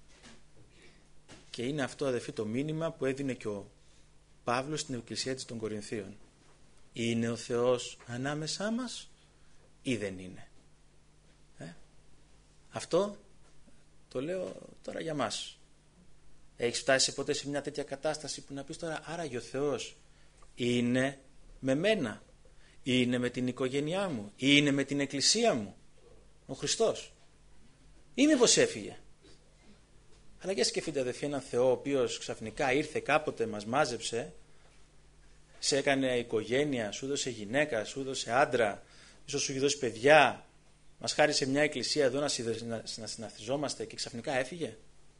Και είναι αυτό, αδελφοί, το μήνυμα που έδινε και ο Παύλος στην Εκκλησία της των Κορινθίων. Είναι ο Θεός ανάμεσά μας ή δεν είναι? Ε? Αυτό το λέω τώρα για μας. Έχεις φτάσει ποτέ σε μια τέτοια κατάσταση που να πεις τώρα, άραγε ο Θεός είναι με μένα, είναι με την οικογένειά μου, είναι με την εκκλησία μου ο Χριστός, ή μήπως έφυγε? Αλλά για σκεφτείτε, αδελφοί, έναν Θεό ο οποίος ξαφνικά ήρθε κάποτε, μας μάζεψε, σε έκανε οικογένεια, σου έδωσε γυναίκα, σου έδωσε άντρα, ίσως σου δώσει παιδιά, μας χάρισε μια εκκλησία εδώ να συναθιζόμαστε και ξαφνικά έφυγε.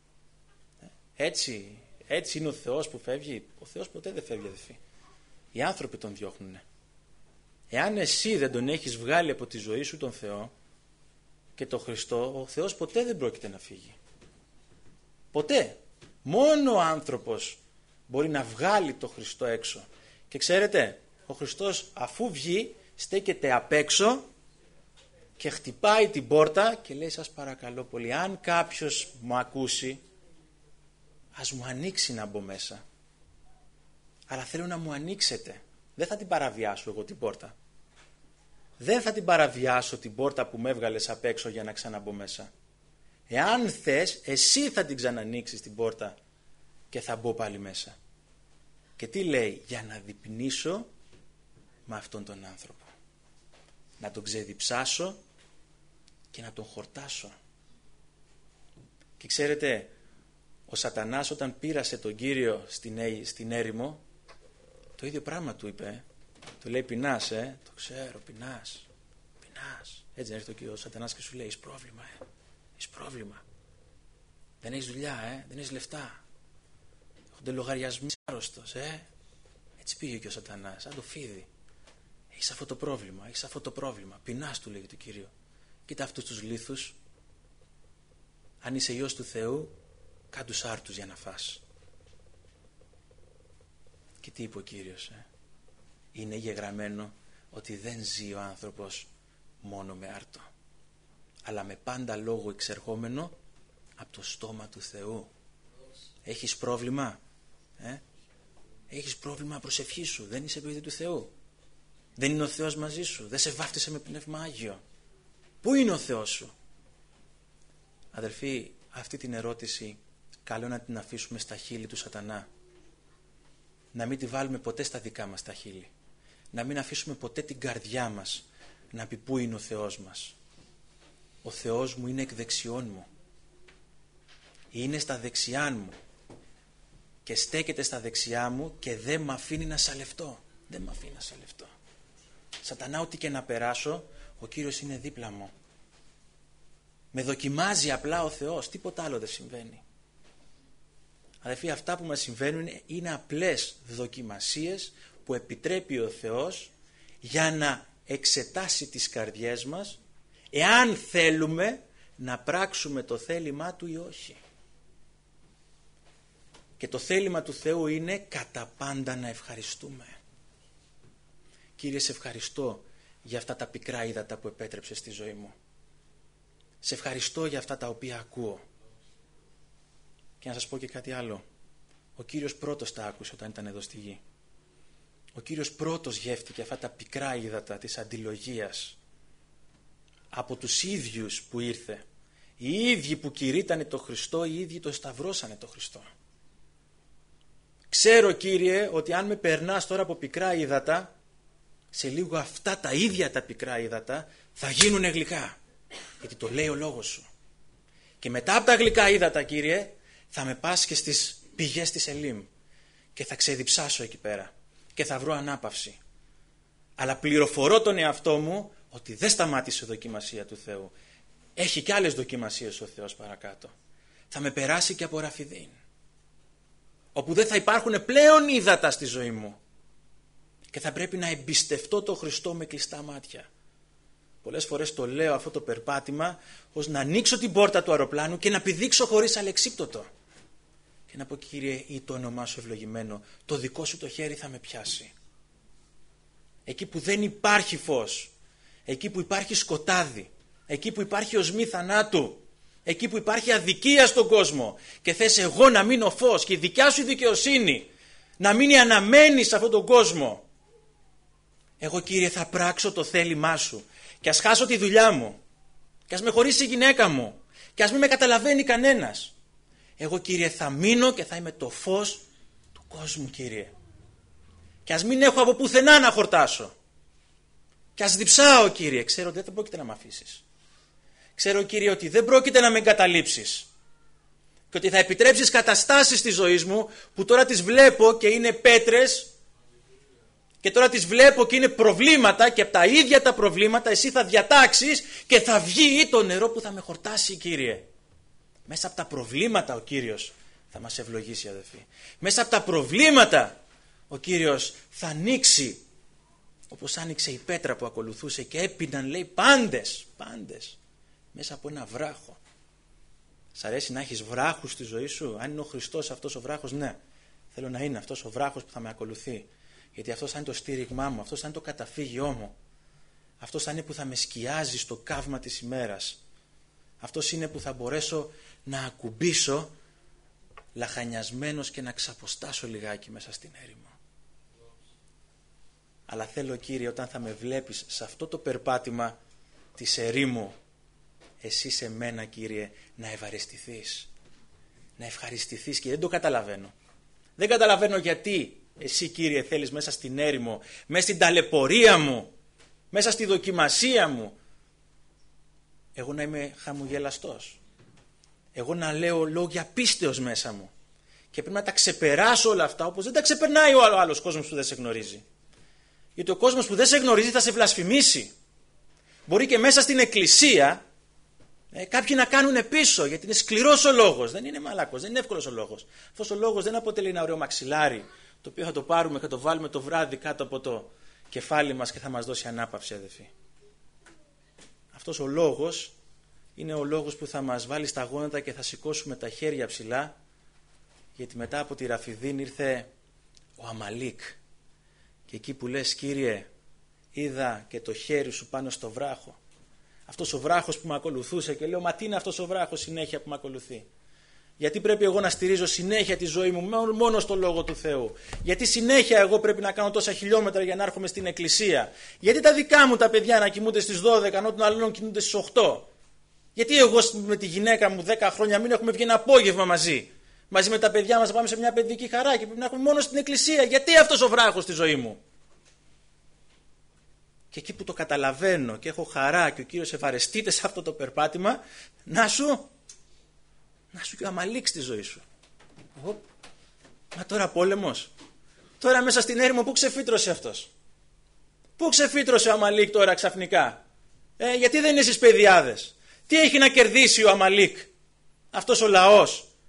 Έτσι, έτσι είναι ο Θεός που φεύγει? Ο Θεός ποτέ δεν φεύγει, αδελφοί. Οι άνθρωποι τον διώχνουν. Εάν εσύ δεν τον έχεις βγάλει από τη ζωή σου τον Θεό και τον Χριστό, ο Θεός ποτέ δεν πρόκειται να φύγει. Ποτέ. Μόνο ο άνθρωπος μπορεί να βγάλει τον Χριστό έξω. Και ξέρετε, ο Χριστός αφού βγει, στέκεται απ' έξω και χτυπάει την πόρτα και λέει, σας παρακαλώ πολύ, αν κάποιος μου ακούσει, ας μου ανοίξει να μπω μέσα. Αλλά θέλω να μου ανοίξετε. Δεν θα την παραβιάσω εγώ την πόρτα. Δεν θα την παραβιάσω την πόρτα που με έβγαλες απ' έξω για να ξαναμπω μέσα. Εάν θες, εσύ θα την ξανανοίξεις την πόρτα και θα μπω πάλι μέσα. Και τι λέει? Για να διπνήσω με αυτόν τον άνθρωπο. Να τον ξεδιψάσω και να τον χορτάσω. Και ξέρετε, ο Σατανάς όταν πήρασε τον Κύριο στην, στην έρημο, το ίδιο πράγμα του είπε. Του λέει, πεινάς, ε? Το ξέρω, πεινάς. Πεινάς. Έτσι έρχεται ο Σατανάς και σου λέει, έχεις πρόβλημα, ε? Έχεις πρόβλημα. Δεν έχεις δουλειά, ε? Δεν έχεις λεφτά. Έχονται λογαριασμοί, άρρωστος, ε? Έτσι πήγε και ο Σατανάς, σαν το φίδι. Έχεις αυτό το πρόβλημα, έχεις αυτό το πρόβλημα. Πεινάς, του λέει το Κύριο. Κοίτα αυτούς τους λίθους. Αν είσαι Υιός του Θεού, κάν τους άρτους για να φας. Και τι είπε ο Κύριος? Ε? Είναι γεγραμμένο ότι δεν ζει ο άνθρωπος μόνο με άρτο, αλλά με πάντα λόγο εξερχόμενο από το στόμα του Θεού. Έχεις πρόβλημα? Ε? Έχεις πρόβλημα, προσευχή σου. Δεν είσαι παιδί του Θεού. Δεν είναι ο Θεός μαζί σου. Δεν σε βάφτισε με Πνεύμα Άγιο. Πού είναι ο Θεός σου? Αδελφοί, αυτή την ερώτηση καλό να την αφήσουμε στα χείλη του Σατανά. Να μην τη βάλουμε ποτέ στα δικά μας τα χείλη. Να μην αφήσουμε ποτέ την καρδιά μας να πει πού είναι ο Θεός μας. Ο Θεός μου είναι εκ δεξιών μου. Είναι στα δεξιά μου. Και στέκεται στα δεξιά μου και δεν με αφήνει να σαλευτώ. Δεν με αφήνει να σαλευτώ. Σατανά, ό,τι και να περάσω, ο Κύριος είναι δίπλα μου. Με δοκιμάζει απλά ο Θεός. Τίποτα άλλο δεν συμβαίνει. Αδελφοί, αυτά που μας συμβαίνουν είναι απλές δοκιμασίες που επιτρέπει ο Θεός για να εξετάσει τις καρδιές μας εάν θέλουμε να πράξουμε το θέλημά Του ή όχι. Και το θέλημα του Θεού είναι κατά πάντα να ευχαριστούμε. Κύριε, σε ευχαριστώ για αυτά τα πικρά ύδατα που επέτρεψες στη ζωή μου. Σε ευχαριστώ για αυτά τα οποία ακούω. Και να σας πω και κάτι άλλο. Ο Κύριος πρώτος τα άκουσε όταν ήταν εδώ στη γη. Ο Κύριος πρώτος γεύτηκε αυτά τα πικρά ύδατα της αντιλογίας από τους ίδιους που ήρθε. Οι ίδιοι που κηρύττανε το Χριστό, οι ίδιοι το σταυρώσανε το Χριστό. Ξέρω, Κύριε, ότι αν με περνάς τώρα από πικρά ύδατα, σε λίγο αυτά τα ίδια τα πικρά ύδατα θα γίνουν γλυκά. Γιατί το λέει ο λόγος Σου. Και μετά από τα γλυκά ύδατα, Κύριε, θα με πας και στις πηγές της Ελίμ και θα ξεδιψάσω εκεί πέρα και θα βρω ανάπαυση. Αλλά πληροφορώ τον εαυτό μου ότι δεν σταμάτησε η δοκιμασία του Θεού. Έχει και άλλες δοκιμασίες ο Θεός παρακάτω. Θα με περάσει και από Ραφιδίν, όπου δεν θα υπάρχουν πλέον ύδατα στη ζωή μου και θα πρέπει να εμπιστευτώ τον Χριστό με κλειστά μάτια. Πολλές φορές το λέω αυτό το περπάτημα ως να ανοίξω την πόρτα του αεροπλάνου και να πηδήξω χωρίς αλεξίπτωτο και να πω, Κύριε, ή το όνομά Σου ευλογημένο, το δικό Σου το χέρι θα με πιάσει. Εκεί που δεν υπάρχει φως, εκεί που υπάρχει σκοτάδι, εκεί που υπάρχει οσμή θανάτου, εκεί που υπάρχει αδικία στον κόσμο και θες εγώ να μείνω φως και η δικιά Σου δικαιοσύνη να μείνει αναμένη σε αυτόν τον κόσμο, εγώ, Κύριε, θα πράξω το θέλημά Σου και ας χάσω τη δουλειά μου και ας με χωρίσει η γυναίκα μου και ας μην με καταλαβαίνει κανένας. Εγώ, Κύριε, θα μείνω και θα είμαι το φως του κόσμου, Κύριε. Και ας μην έχω από πουθενά να χορτάσω. Και ας διψάω, Κύριε. Ξέρω ότι δεν πρόκειται να με αφήσεις. Ξέρω, Κύριε, ότι δεν πρόκειται να με εγκαταλείψεις. Και ότι θα επιτρέψεις καταστάσεις της ζωής μου που τώρα τις βλέπω και είναι πέτρες και τώρα τις βλέπω και είναι προβλήματα και από τα ίδια τα προβλήματα εσύ θα διατάξεις και θα βγει το νερό που θα με χορτάσει, Κύριε. Μέσα από τα προβλήματα ο Κύριος θα μας ευλογήσει, αδελφοί. Μέσα από τα προβλήματα ο Κύριος θα ανοίξει, όπως άνοιξε η πέτρα που ακολουθούσε και έπιναν, λέει, πάντες, πάντες, μέσα από ένα βράχο. Σ' αρέσει να έχεις βράχους στη ζωή σου? Αν είναι ο Χριστός αυτός ο βράχος, ναι, θέλω να είναι αυτός ο βράχος που θα με ακολουθεί. Γιατί αυτός θα είναι το στήριγμά μου, αυτός θα είναι το καταφύγιό μου. Αυτός θα είναι που θα με σκιάζει στο καύμα της ημέρας. Αυτός είναι που θα μπορέσω να ακουμπήσω λαχανιασμένος και να ξαποστάσω λιγάκι μέσα στην έρημο. Αλλά θέλω, Κύριε, όταν θα με βλέπεις σε αυτό το περπάτημα της ερήμου, εσύ σε μένα, Κύριε, να ευαριστηθείς, να ευχαριστηθείς. Και δεν το καταλαβαίνω. Δεν καταλαβαίνω γιατί εσύ, Κύριε, θέλεις μέσα στην έρημο, μέσα στην ταλαιπωρία μου, μέσα στη δοκιμασία μου, εγώ να είμαι χαμογελαστός. Εγώ να λέω λόγια πίστεως μέσα μου. Και πρέπει να τα ξεπεράσω όλα αυτά, όπως δεν τα ξεπερνάει ο άλλος κόσμος που δεν σε γνωρίζει. Γιατί ο κόσμος που δεν σε γνωρίζει θα σε βλασφημίσει. Μπορεί και μέσα στην εκκλησία ε, κάποιοι να κάνουν πίσω, γιατί είναι σκληρός ο λόγος. Δεν είναι μαλάκος, δεν είναι εύκολος ο λόγος. Αυτός ο λόγος δεν αποτελεί ένα ωραίο μαξιλάρι, το οποίο θα το πάρουμε και θα το βάλουμε το βράδυ κάτω από το κεφάλι μας και θα μας δώσει ανάπαυση, αδελφοί. Αυτός ο λόγος είναι ο λόγος που θα μας βάλει στα γόνατα και θα σηκώσουμε τα χέρια ψηλά, γιατί μετά από τη Ραφιδίν ήρθε ο Αμαλίκ. Και εκεί που λες, Κύριε, είδα και το χέρι Σου πάνω στο βράχο. Αυτός ο βράχος που με ακολουθούσε, και λέω, μα τι είναι αυτός ο βράχος συνέχεια που με ακολουθεί? Γιατί πρέπει εγώ να στηρίζω συνέχεια τη ζωή μου μόνο στο Λόγο του Θεού? Γιατί συνέχεια εγώ πρέπει να κάνω τόσα χιλιόμετρα για να έρχομαι στην εκκλησία? Γιατί τα δικά μου τα παιδιά να κοιμούνται στις δώδεκα, ενώ των άλλων κοιμούνται στις οκτώ? Γιατί εγώ με τη γυναίκα μου δέκα χρόνια μην έχουμε βγει ένα απόγευμα μαζί? Μαζί με τα παιδιά μας να πάμε σε μια παιδική χαρά και πρέπει να έχουμε μόνο στην εκκλησία? Γιατί αυτός ο βράχος στη ζωή μου? Και εκεί που το καταλαβαίνω και έχω χαρά και ο Κύριος ευαρεστείται σε αυτό το περπάτημα, να σου, να σου και ο Αμαλίκ στη ζωή σου. Ο, μα τώρα πόλεμος. Τώρα μέσα στην έρημο πού ξεφύτρωσε αυτός? Πού ξεφύτρωσε ο Αμαλίκ τώρα ξαφνικά? Ε, γιατί δεν είναι στις παιδιάδες? Τι έχει να κερδίσει ο Αμαλίκ, αυτός ο λαός?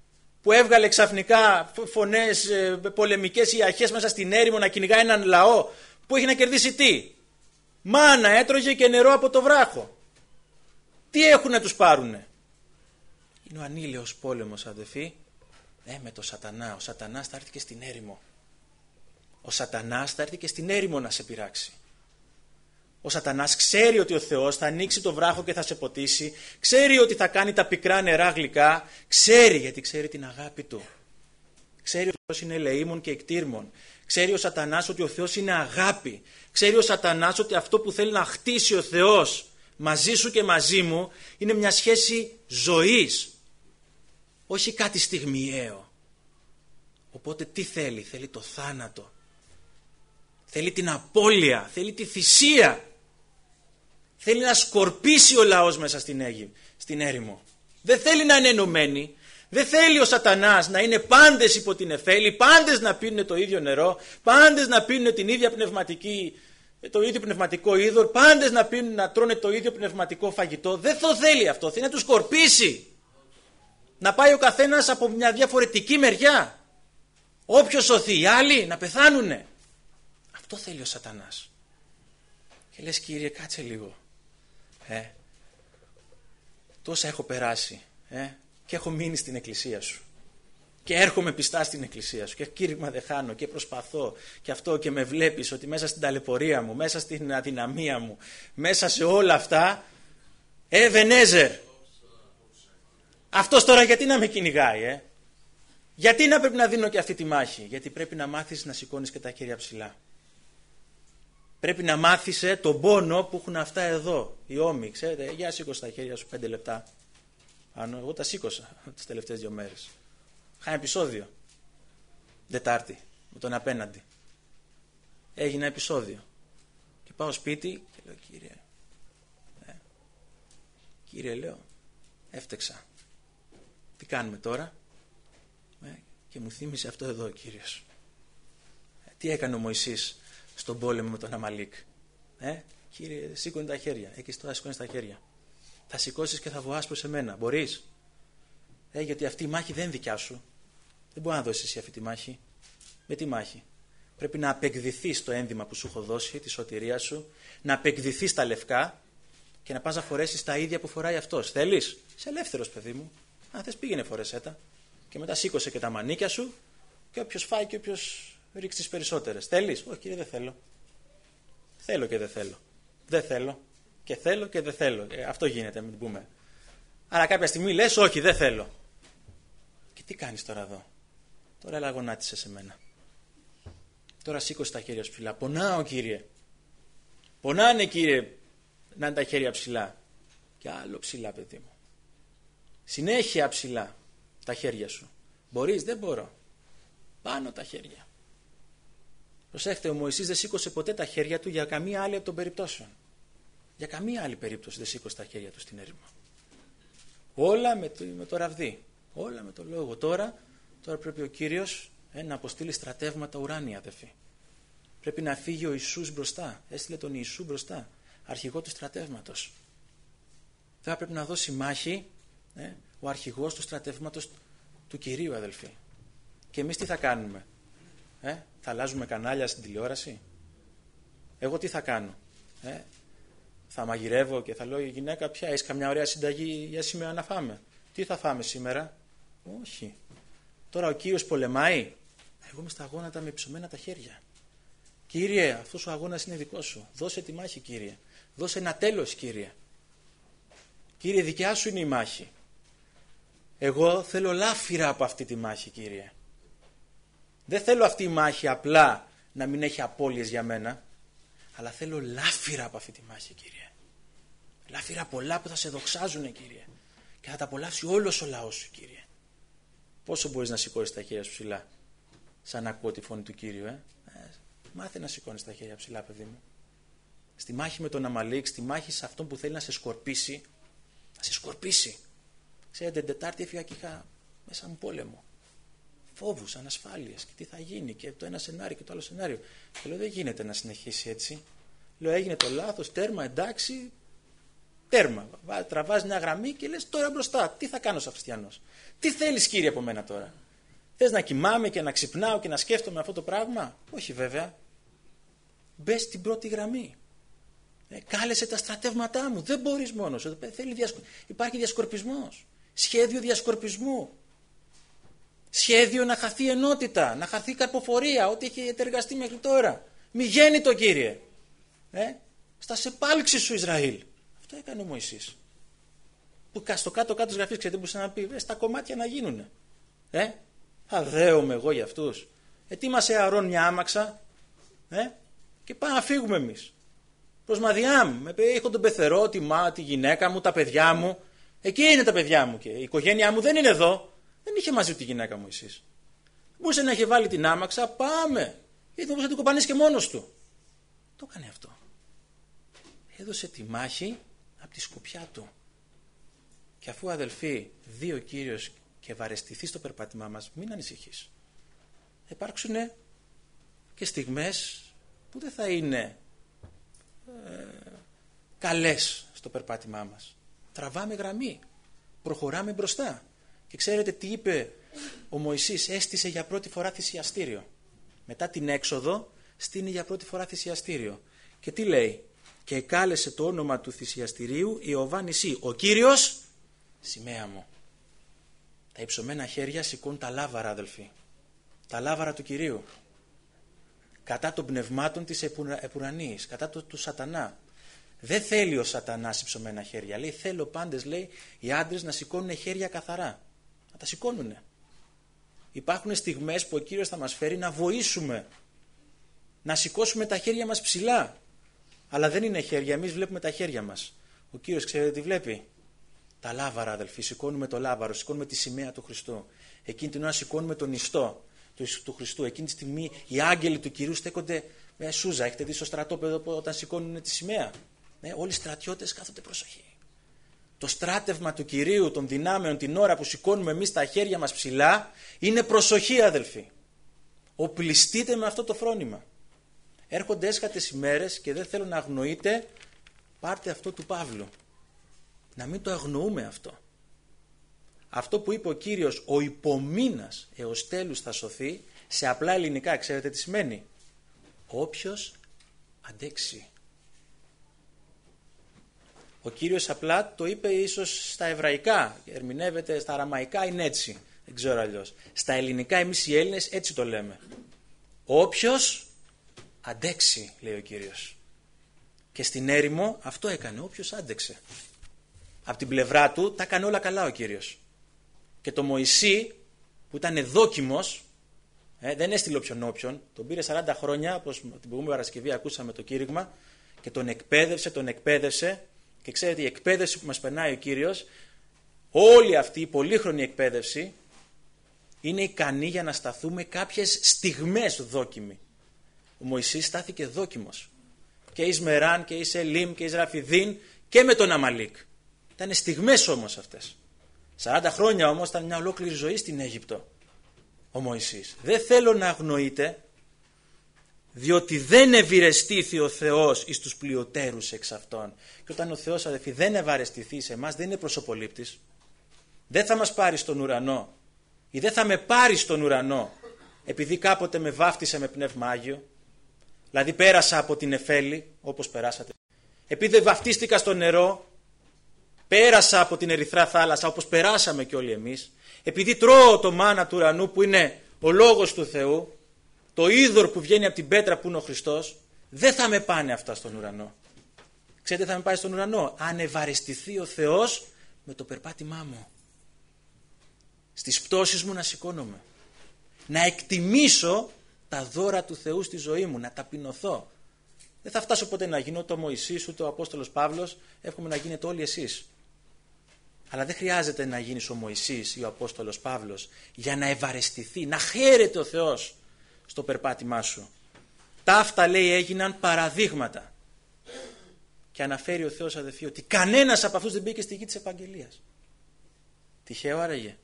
που έβγαλε ξαφνικά φωνές πολεμικές ή αρχές μέσα στην έρημο να κυνηγάει έναν λαό που έχει να κερδίσει τι? Μάνα έτρωγε και νερό από το βράχο. Τι έχουν να τους πάρουνε? Είναι ο ανήλαιος πόλεμος, αδελφοί. Ε, με το σατανά. Ο σατανάς θα έρθει και στην έρημο. Ο σατανάς θα έρθει και στην έρημο να σε πειράξει. Ο σατανάς ξέρει ότι ο Θεός θα ανοίξει το βράχο και θα σε ποτίσει. Ξέρει ότι θα κάνει τα πικρά νερά γλυκά. Ξέρει, γιατί ξέρει την αγάπη του. Ξέρει ότι ο Θεός είναι ελεήμων και εκτήρμων. Ξέρει ο σατανάς ότι ο Θεός είναι αγάπη. Ξέρει ο σατανάς ότι αυτό που θέλει να χτίσει ο Θεός μαζί σου και μαζί μου είναι μια σχέση ζωής. Όχι κάτι στιγμιαίο. Οπότε τι θέλει? Θέλει το θάνατο. Θέλει την απώλεια. Θέλει τη θυσία. Θέλει να σκορπίσει ο λαός μέσα στην, Αίγυ, στην έρημο. Δεν θέλει να είναι ενωμένοι. Δεν θέλει ο σατανάς να είναι πάντες υπό την εφέλη, πάντες να πίνουν το ίδιο νερό, πάντες να πίνουν την ίδια πνευματική, το ίδιο πνευματικό είδωρ, πάντες να πίνουν, να τρώνε το ίδιο πνευματικό φαγητό. Δεν το θέλει αυτό. Θέλει να τους σκορπίσει. Να πάει ο καθένας από μια διαφορετική μεριά. Όποιος σωθεί, οι άλλοι να πεθάνουνε. Αυτό θέλει ο σατανάς. Και λες, Κύριε, κάτσε λίγο. Ε, τόσα έχω περάσει. Ε, και έχω μείνει στην εκκλησία σου. Και έρχομαι πιστά στην εκκλησία σου. Και κήρυγμα δεν χάνω. Και προσπαθώ. Και αυτό, και με βλέπεις ότι μέσα στην ταλαιπωρία μου, μέσα στην αδυναμία μου, μέσα σε όλα αυτά, ε, Βενέζερ. Αυτός τώρα γιατί να με κυνηγάει, ε? Γιατί να πρέπει να δίνω και αυτή τη μάχη? Γιατί πρέπει να μάθεις να σηκώνεις και τα χέρια ψηλά. Πρέπει να μάθεις ε, τον πόνο που έχουν αυτά εδώ, οι ώμοι. Ξέρετε, για σήκωσε τα χέρια σου πέντε λεπτά. Άνω, εγώ τα σήκωσα τις τελευταίες δύο μέρες. Είχα ένα επεισόδιο. Δετάρτη, με τον απέναντι. Έγινε επεισόδιο. Και πάω σπίτι και λέω, Κύριε, ε, Κύριε, λέω, έφτεξα. Τι κάνουμε τώρα? Ε, και μου θύμισε αυτό εδώ ο Κύριος. Ε, τι έκανε ο Μωυσής στον πόλεμο με τον Αμαλίκ? Ε, Κύριε, σήκωνε τα χέρια. Έχεις τώρα σηκώνεις τα χέρια. Θα σηκώσεις και θα βοάς προς εμένα. Μπορείς? Ε, γιατί αυτή η μάχη δεν είναι δικιά σου. Δεν μπορεί να δώσεις εσύ αυτή τη μάχη. Με τη μάχη. Πρέπει να απεκδηθείς το ένδυμα που σου έχω δώσει, τη σωτηρία σου, να απεκδηθείς τα λευκά και να πας να φορέσεις τα ίδια που φοράει αυτός. Θέλεις? Είσαι ελεύθερος, παιδί μου. Αν θες, πήγαινε φορέσέ τα. Και μετά σήκωσε και τα μανίκια σου και όποιος φάει και όποιος ρίξει τις περισσότερες. Θέλεις? Όχι, Κύριε, δεν θέλω. Θέλω και δεν θέλω. Δεν θέλω. Και θέλω και δεν θέλω. Ε, αυτό γίνεται, μην πούμε. Άρα κάποια στιγμή λες, όχι, δεν θέλω. Και τι κάνεις τώρα εδώ? Τώρα έλα γονάτισε σε μένα. Τώρα σήκωσε τα χέρια σου ψηλά. Πονάω, Κύριε. Πονάνε, Κύριε, να είναι τα χέρια ψηλά. Και άλλο ψηλά, παιδί μου. Συνέχεια ψηλά τα χέρια σου. Μπορείς? Δεν μπορώ. Πάνω τα χέρια. Προσέχτε, ο Μωυσής δεν σήκωσε ποτέ τα χέρια του για καμία άλλη από των περιπτώσεων. Για καμία άλλη περίπτωση δεν σήκωσε τα χέρια του στην έρημο. Όλα με το, με το ραβδί. Όλα με το λόγο. Τώρα, τώρα πρέπει ο Κύριος ε, να αποστείλει στρατεύματα ουράνια, αδελφοί. Πρέπει να φύγει ο Ιησούς μπροστά. Έστειλε τον Ιησού μπροστά. Αρχηγό του στρατεύματος. Τώρα πρέπει να δώσει μάχη ε, ο αρχηγός του στρατεύματος του Κυρίου, αδελφοί. Και εμείς τι θα κάνουμε? Ε, θα αλλάζουμε κανάλια στην τηλεόραση? Εγώ τι θα κάνω? Ε, θα μαγειρεύω και θα λέω, η γυναίκα, πια έχεις καμιά ωραία συνταγή για σήμερα να φάμε? Τι θα φάμε σήμερα? Όχι. Τώρα ο Κύριος πολεμάει. Εγώ είμαι στα γόνατα με ψωμένα τα χέρια. Κύριε, αυτός ο αγώνας είναι δικός σου. Δώσε τη μάχη, Κύριε. Δώσε ένα τέλος, Κύριε. Κύριε, δικιά σου είναι η μάχη. Εγώ θέλω λάφυρα από αυτή τη μάχη, Κύριε. Δεν θέλω αυτή η μάχη απλά να μην έχει απώλειες για μένα, αλλά θέλω λάφυρα από αυτή τη μάχη, Κύριε. Λάφυρα πολλά που θα σε δοξάζουν, Κύριε. Και θα τα απολαύσει όλος ο λαός σου, Κύριε. Πόσο μπορείς να σηκώσεις τα χέρια σου ψηλά, σαν να ακούω τη φωνή του Κύριου, ε? ε μάθε να σηκώνεις τα χέρια ψηλά, παιδί μου. Στη μάχη με τον Αμαλίκ, στη μάχη σε αυτόν που θέλει να σε σκορπίσει, να σε σκορπίσει. Ξέρετε, την Τετάρτη έφυγα και είχα μέσα μου πόλεμο. Φόβους, ανασφάλειες και τι θα γίνει και το ένα σενάριο και το άλλο σενάριο. Και λέω, δεν γίνεται να συνεχίσει έτσι. Λέω, έγινε το λάθος, τέρμα, εντάξει, Τέρμα. Τραβάς μια γραμμή και λες τώρα μπροστά. Τι θα κάνω σαν χριστιανός? Τι θέλεις, Κύριε, από μένα τώρα? Θες να κοιμάμαι και να ξυπνάω και να σκέφτομαι αυτό το πράγμα? Όχι βέβαια. Μπες στην πρώτη γραμμή. Ε, κάλεσε τα στρατεύματά μου. Δεν μπορείς μόνος. Θέλει διασκο... Υπάρχει διασκορπισμός. Σχέδιο διασκορπισμού. Σχέδιο να χαθεί ενότητα, να χαθεί καρποφορία, ό,τι έχει ετεργαστεί μέχρι τώρα. Μη γέννητο, Κύριε. Ε, στα σεπάλξη σου, Ισραήλ. Αυτό έκανε ο Μωυσής. Που στο κάτω-κάτω της γραφής, ξέρετε, μπορούσε να πει, ε, στα κομμάτια να γίνουνε. Ε, θα δέομαι εγώ για αυτούς. Ετοίμασε Ααρών μια άμαξα, ε, και πάμε να φύγουμε εμείς. Προς Μαδιάμ, με έχω τον πεθερό, τη μά, τη γυναίκα μου, τα παιδιά μου. Εκεί είναι τα παιδιά μου και η οικογένειά μου δεν είναι εδώ. Δεν είχε μαζί του τη γυναίκα μου εσείς. Μπορούσε να είχε βάλει την άμαξα, πάμε. Γιατί μπορούσε να την κοπανίσει και μόνος του. Το έκανε αυτό. Έδωσε τη μάχη από τη σκοπιά του. Και αφού, αδελφοί, δει ο Κύριος και βαρεστηθεί στο περπάτημά μας, μην ανησυχείς. Θα υπάρξουν και στιγμές που δεν θα είναι ε, καλές στο περπάτημά μας. Τραβάμε γραμμή. Προχωράμε μπροστά. Και ξέρετε τι είπε ο Μωυσής? Έστησε για πρώτη φορά θυσιαστήριο. Μετά την έξοδο στείνει για πρώτη φορά θυσιαστήριο. Και τι λέει? Και εκάλεσε το όνομα του θυσιαστηρίου Ιωβά Νησί. Ο Κύριος σημαία μου. Τα υψωμένα χέρια σηκώνουν τα λάβαρα, αδελφοί. Τα λάβαρα του Κυρίου. Κατά των πνευμάτων της επουρανής. Κατά του, του σατανά. Δεν θέλει ο σατανάς υψωμένα χέρια. Λέει, θέλω πάντες, λέει, οι άντρες να σηκώνουν χέρια καθαρά. Να τα σηκώνουνε. Υπάρχουν στιγμές που ο Κύριος θα μας φέρει να βοήσουμε. Να σηκώσουμε τα χέρια μας ψηλά. Αλλά δεν είναι χέρια, εμείς βλέπουμε τα χέρια μας. Ο Κύριος, ξέρετε τι βλέπει? Τα λάβαρα, αδελφοί. Σηκώνουμε το λάβαρο, σηκώνουμε τη σημαία του Χριστού. Εκείνη την ώρα σηκώνουμε τον ιστό του, του Χριστού. Εκείνη τη στιγμή οι άγγελοι του Κυρίου στέκονται με σούζα. Έχετε δει στο στρατόπεδο όταν σηκώνουν τη σημαία? Ναι, όλοι οι στρατιώτες κάθονται προσοχή. Το στράτευμα του Κυρίου των δυνάμεων την ώρα που σηκώνουμε εμείς τα χέρια μας ψηλά είναι προσοχή, αδελφοί. Οπλιστείτε με αυτό το φρόνημα. Έρχονται έσχατες ημέρες και δεν θέλω να αγνοείτε, πάρτε αυτό του Παύλου. Να μην το αγνοούμε αυτό. Αυτό που είπε ο Κύριος, ο υπομείνας έως τέλους θα σωθεί, σε απλά ελληνικά ξέρετε τι σημαίνει? Όποιος αντέξει. Ο Κύριος απλά το είπε ίσως στα εβραϊκά, ερμηνεύεται στα αραμαϊκά, είναι έτσι, δεν ξέρω αλλιώς. Στα ελληνικά εμείς οι Έλληνες έτσι το λέμε. Όποιος αντέξει, λέει ο Κύριος. Και στην έρημο αυτό έκανε, όποιος άντεξε. Από την πλευρά του τα έκανε όλα καλά ο Κύριος. Και το Μωυσή που ήταν δόκιμος, ε, δεν έστειλε όποιον όποιον, τον πήρε σαράντα χρόνια, όπως την προηγούμενη Παρασκευή ακούσαμε το κήρυγμα, και τον εκπαίδευσε, τον εκπαίδευσε. Και ξέρετε, η εκπαίδευση που μας περνάει ο Κύριος, όλη αυτή η πολύχρονη εκπαίδευση, είναι ικανή για να σταθούμε κάποιες στιγμές δόκιμοι. Ο Μωυσής στάθηκε δόκιμος. Και εις Μεράν και εις Ελίμ και εις Ραφιδίν και με τον Αμαλίκ. Ήταν στιγμές όμως αυτές. σαράντα χρόνια όμως ήταν μια ολόκληρη ζωή στην Αίγυπτο ο Μωυσής. Δεν θέλω να αγνοείτε, διότι δεν ευηρεστήθη ο Θεός εις τους πλειοτέρους εξ αυτών. Και όταν ο Θεός, αδελφοί, δεν ευαρεστηθεί σε εμάς, δεν είναι προσωπολήπτης. Δεν θα μας πάρει στον ουρανό ή δεν θα με πάρει στον ουρανό επειδή κάποτε με βάφτισε με πνεύμα Άγιο. Δηλαδή πέρασα από την Εφέλη όπως περάσατε. Επειδή βαφτίστηκα στο νερό, πέρασα από την Ερυθρά θάλασσα όπως περάσαμε κι όλοι εμείς. Επειδή τρώω το μάνα του ουρανού που είναι ο Λόγος του Θεού, το είδωρ που βγαίνει από την πέτρα που είναι ο Χριστός, δεν θα με πάνε αυτά στον ουρανό. Ξέρετε, θα με πάει στον ουρανό αν ευαρεστηθεί ο Θεός με το περπάτημά μου. Στις πτώσεις μου να σηκώνομαι. Να εκτιμήσω τα δώρα του Θεού στη ζωή μου, να ταπεινωθώ. Δεν θα φτάσω ποτέ να γίνω το Μωυσής ούτε ο Απόστολος Παύλος, εύχομαι να γίνετε όλοι εσείς. Αλλά δεν χρειάζεται να γίνεις ο Μωυσής ή ο Απόστολος Παύλος για να ευαρεστηθεί, να χαίρεται ο Θεός στο περπάτημά σου. Τα αυτά, λέει, έγιναν παραδείγματα. Και αναφέρει ο Θεός, αδελφοί, ότι κανένας από αυτούς δεν μπήκε στη γη της επαγγελίας. Τυχαίο άραγε?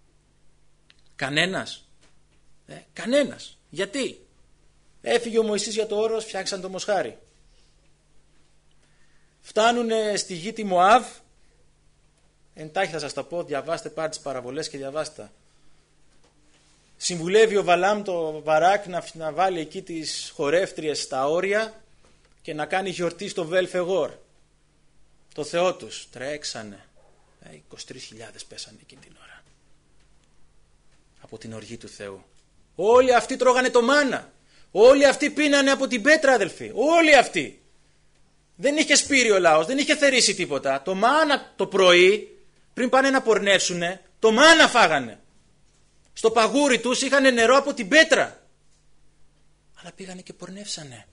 Κανένας. Ε, κανένας. Γιατί? Έφυγε ο Μωυσής για το όρος, φτιάξαν το μοσχάρι. φτάνουν στη γη τη Μωάβ. Εντάχει θα σας τα πω, διαβάστε πάντα τις παραβολές και διαβάστε. Συμβουλεύει ο Βαλάμ το Βαράκ να, να βάλει εκεί τις χορεύτριες στα όρια και να κάνει γιορτή στο Βέλφεγόρ, το θεό τους. Τρέξανε. είκοσι τρεις χιλιάδες πέσανε εκείνη την ώρα από την οργή του Θεού. Όλοι αυτοί τρώγανε το μάνα. Όλοι αυτοί πίνανε από την πέτρα, αδελφοί. Όλοι αυτοί. Δεν είχε σπείρει ο λαός, δεν είχε θερήσει τίποτα. Το μάνα το πρωί, πριν πάνε να πορνεύσουνε, το μάνα φάγανε. Στο παγούρι τους είχαν νερό από την πέτρα. Αλλά πήγανε και πορνεύσανε.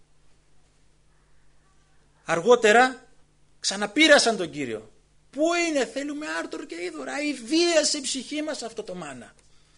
Αργότερα ξαναπήρασαν τον Κύριο. Πού είναι, θέλουμε άρτορ και είδωρα. Ηδίασε η ψυχή μας αυτό το μάνα.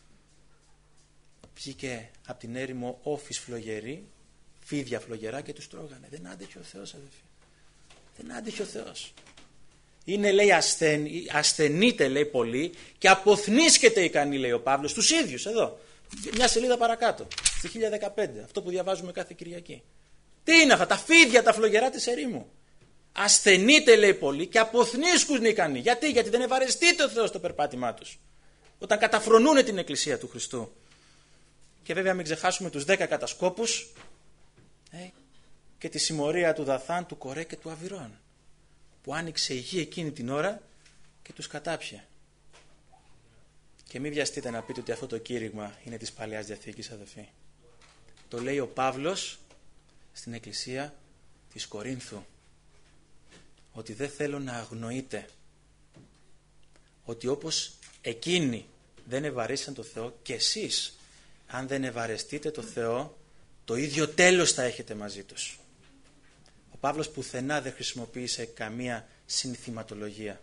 Βγήκε από την έρημο όφης φλογερή, φίδια φλογερά και τους τρώγανε. Δεν άντεχε ο Θεός, αδελφοί. Δεν άντεχε ο Θεός. Είναι, λέει, ασθεν, ασθενείται, λέει, πολύ και αποθνίσκεται ικανή, λέει ο Παύλος, τους ίδιους εδώ. Μια σελίδα παρακάτω, στη χίλια δεκαπέντε, αυτό που διαβάζουμε κάθε Κυριακή. Τι είναι αυτά, τα φίδια, τα φλογερά της ερήμου. Ασθενείται, λέει, πολύ και αποθνίσκουν ικανοί. Γιατί, γιατί δεν ευαρεστείται ο Θεός στο περπάτημά τους. Όταν καταφρονούν την Εκκλησία του Χριστού. Και βέβαια μην ξεχάσουμε τους δέκα κατασκόπους ε, και τη συμμορία του Δαθάν, του Κορέ και του Αβυρών, που άνοιξε η γη εκείνη την ώρα και τους κατάπιε. Και μην βιαστείτε να πείτε ότι αυτό το κήρυγμα είναι της Παλαιάς Διαθήκης, αδελφοί. Το λέει ο Παύλος στην Εκκλησία της Κορίνθου, ότι δεν θέλω να αγνοείτε ότι όπως εκείνοι δεν ευαρέσαν το Θεό, και εσείς αν δεν ευαρεστείτε το Θεό, το ίδιο τέλος θα έχετε μαζί τους. Ο Παύλος πουθενά δεν χρησιμοποίησε καμία συνθηματολογία.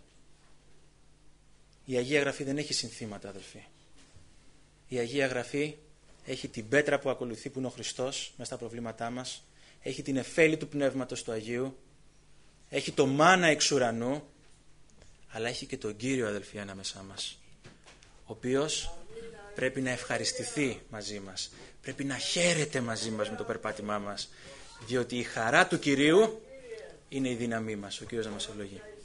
Η Αγία Γραφή δεν έχει συνθήματα, αδελφοί. Η Αγία Γραφή έχει την πέτρα που ακολουθεί, που είναι ο Χριστός μέσα στα προβλήματά μας, έχει την εφέλη του Πνεύματος του Αγίου, έχει το μάνα εξ ουρανού, αλλά έχει και τον Κύριο, αδελφοί, ανάμεσά μας, ο οποίος πρέπει να ευχαριστηθεί μαζί μας, πρέπει να χαίρεται μαζί μας με το περπάτημά μας, διότι η χαρά του Κυρίου είναι η δύναμή μας. Ο Κύριος να μας ευλογεί.